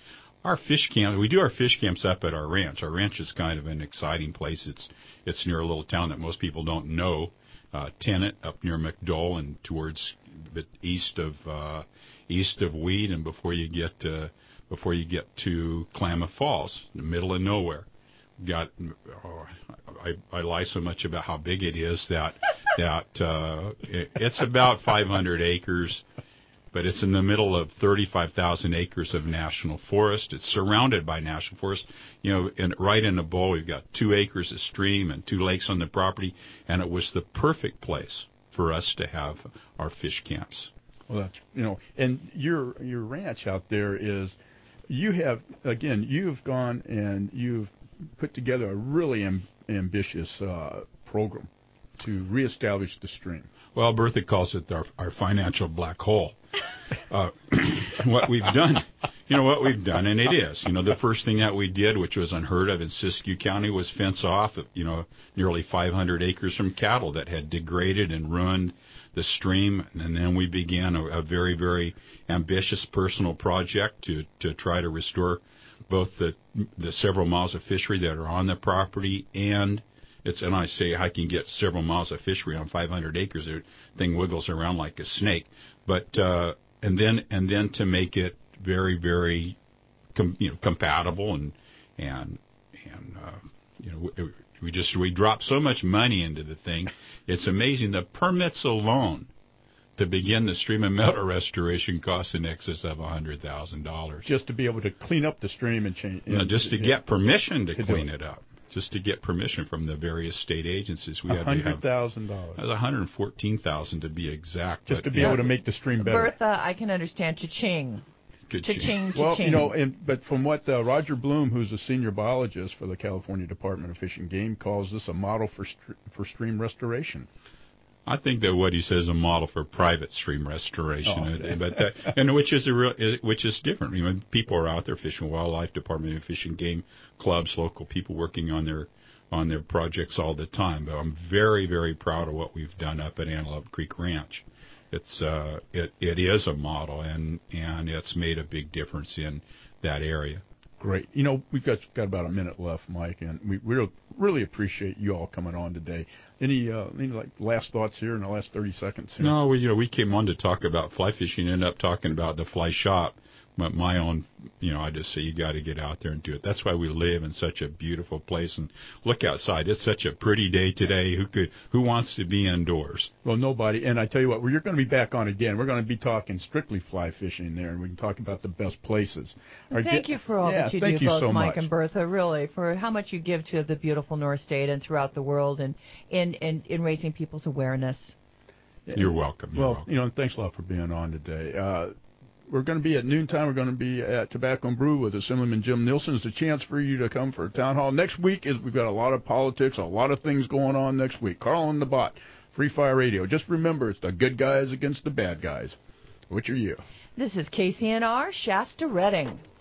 our fish camp, we do our fish camps up at our ranch. Our ranch is kind of an exciting place. It's it's near a little town that most people don't know, uh, Tennant, up near McDowell and towards the east of uh, east of Weed, and before you get uh, before you get to Klamath Falls, in the middle of nowhere. Got oh, I, I lie so much about how big it is that that uh, it, it's about five hundred acres. But it's in the middle of thirty-five thousand acres of national forest. It's surrounded by national forest. You know, and right in the bowl, we've got two acres of stream and two lakes on the property, and it was the perfect place for us to have our fish camps. Well, that's, you know, and your your ranch out there is, you have, again, you've gone and you've put together a really am, ambitious uh, program to reestablish the stream. Well, Bertha calls it our, our financial black hole. Uh, what we've done, you know, what we've done, and it is, you know, the first thing that we did, which was unheard of in Siskiyou County, was fence off, you know, nearly five hundred acres from cattle that had degraded and ruined the stream. And then we began a, a very, very ambitious personal project to, to try to restore both the, the several miles of fishery that are on the property and It's and I say I can get several miles of fishery on five hundred acres. The thing wiggles around like a snake. But uh, and then and then to make it very very com, you know compatible and and and uh, you know we, we just we dropped so much money into the thing. It's amazing. The permits alone to begin the stream and meadow restoration costs in excess of a hundred thousand dollars. Just to be able to clean up the stream and change. No, just to yeah. get permission to, to clean it. it up. Just to get permission from the various state agencies, we had to have hundred thousand dollars. It was one hundred fourteen thousand to be exact. Just but, to be yeah. able to make the stream better. Bertha, I can understand. Cha-ching. Cha-ching, cha-ching. Well, you know, and but from what uh, Roger Bloom, who's a senior biologist for the California Department of Fish and Game, calls this a model for st- for stream restoration. I think that what he says is a model for private stream restoration, oh, okay. but that, and which is a real, which is different. You know, people are out there, Fish and Wildlife Department and Fish and Game clubs, local people working on their on their projects all the time. But I'm very, very proud of what we've done up at Antelope Creek Ranch. It's uh, it it is a model, and and it's made a big difference in that area. Great. You know, we've got got about a minute left, Mike, and we really, really appreciate you all coming on today. Any uh, any like last thoughts here in the last thirty seconds? Here? No, we you know we came on to talk about fly fishing, and ended up talking about the fly shop. But my own, you know, I just say you got to get out there and do it. That's why we live in such a beautiful place. And look outside; it's such a pretty day today. Who could, who wants to be indoors? Well, nobody. And I tell you what, we're going to be back on again. We're going to be talking strictly fly fishing there, and we can talk about the best places. Well, thank you for all yeah, that you thank do, you both so Mike much. and Bertha. Really, for how much you give to the beautiful North State and throughout the world, and in in, in raising people's awareness. You're welcome. You're well, welcome. you know, thanks a lot for being on today. Uh, We're going to be at noontime. We're going to be at Tobacco and Brew with Assemblyman Jim Nielsen. It's a chance for you to come for a town hall. Next week is we've got a lot of politics, a lot of things going on next week. Carl and the Bot, Free Fire Radio. Just remember, it's the good guys against the bad guys. Which are you? This is K C N R Shasta Redding.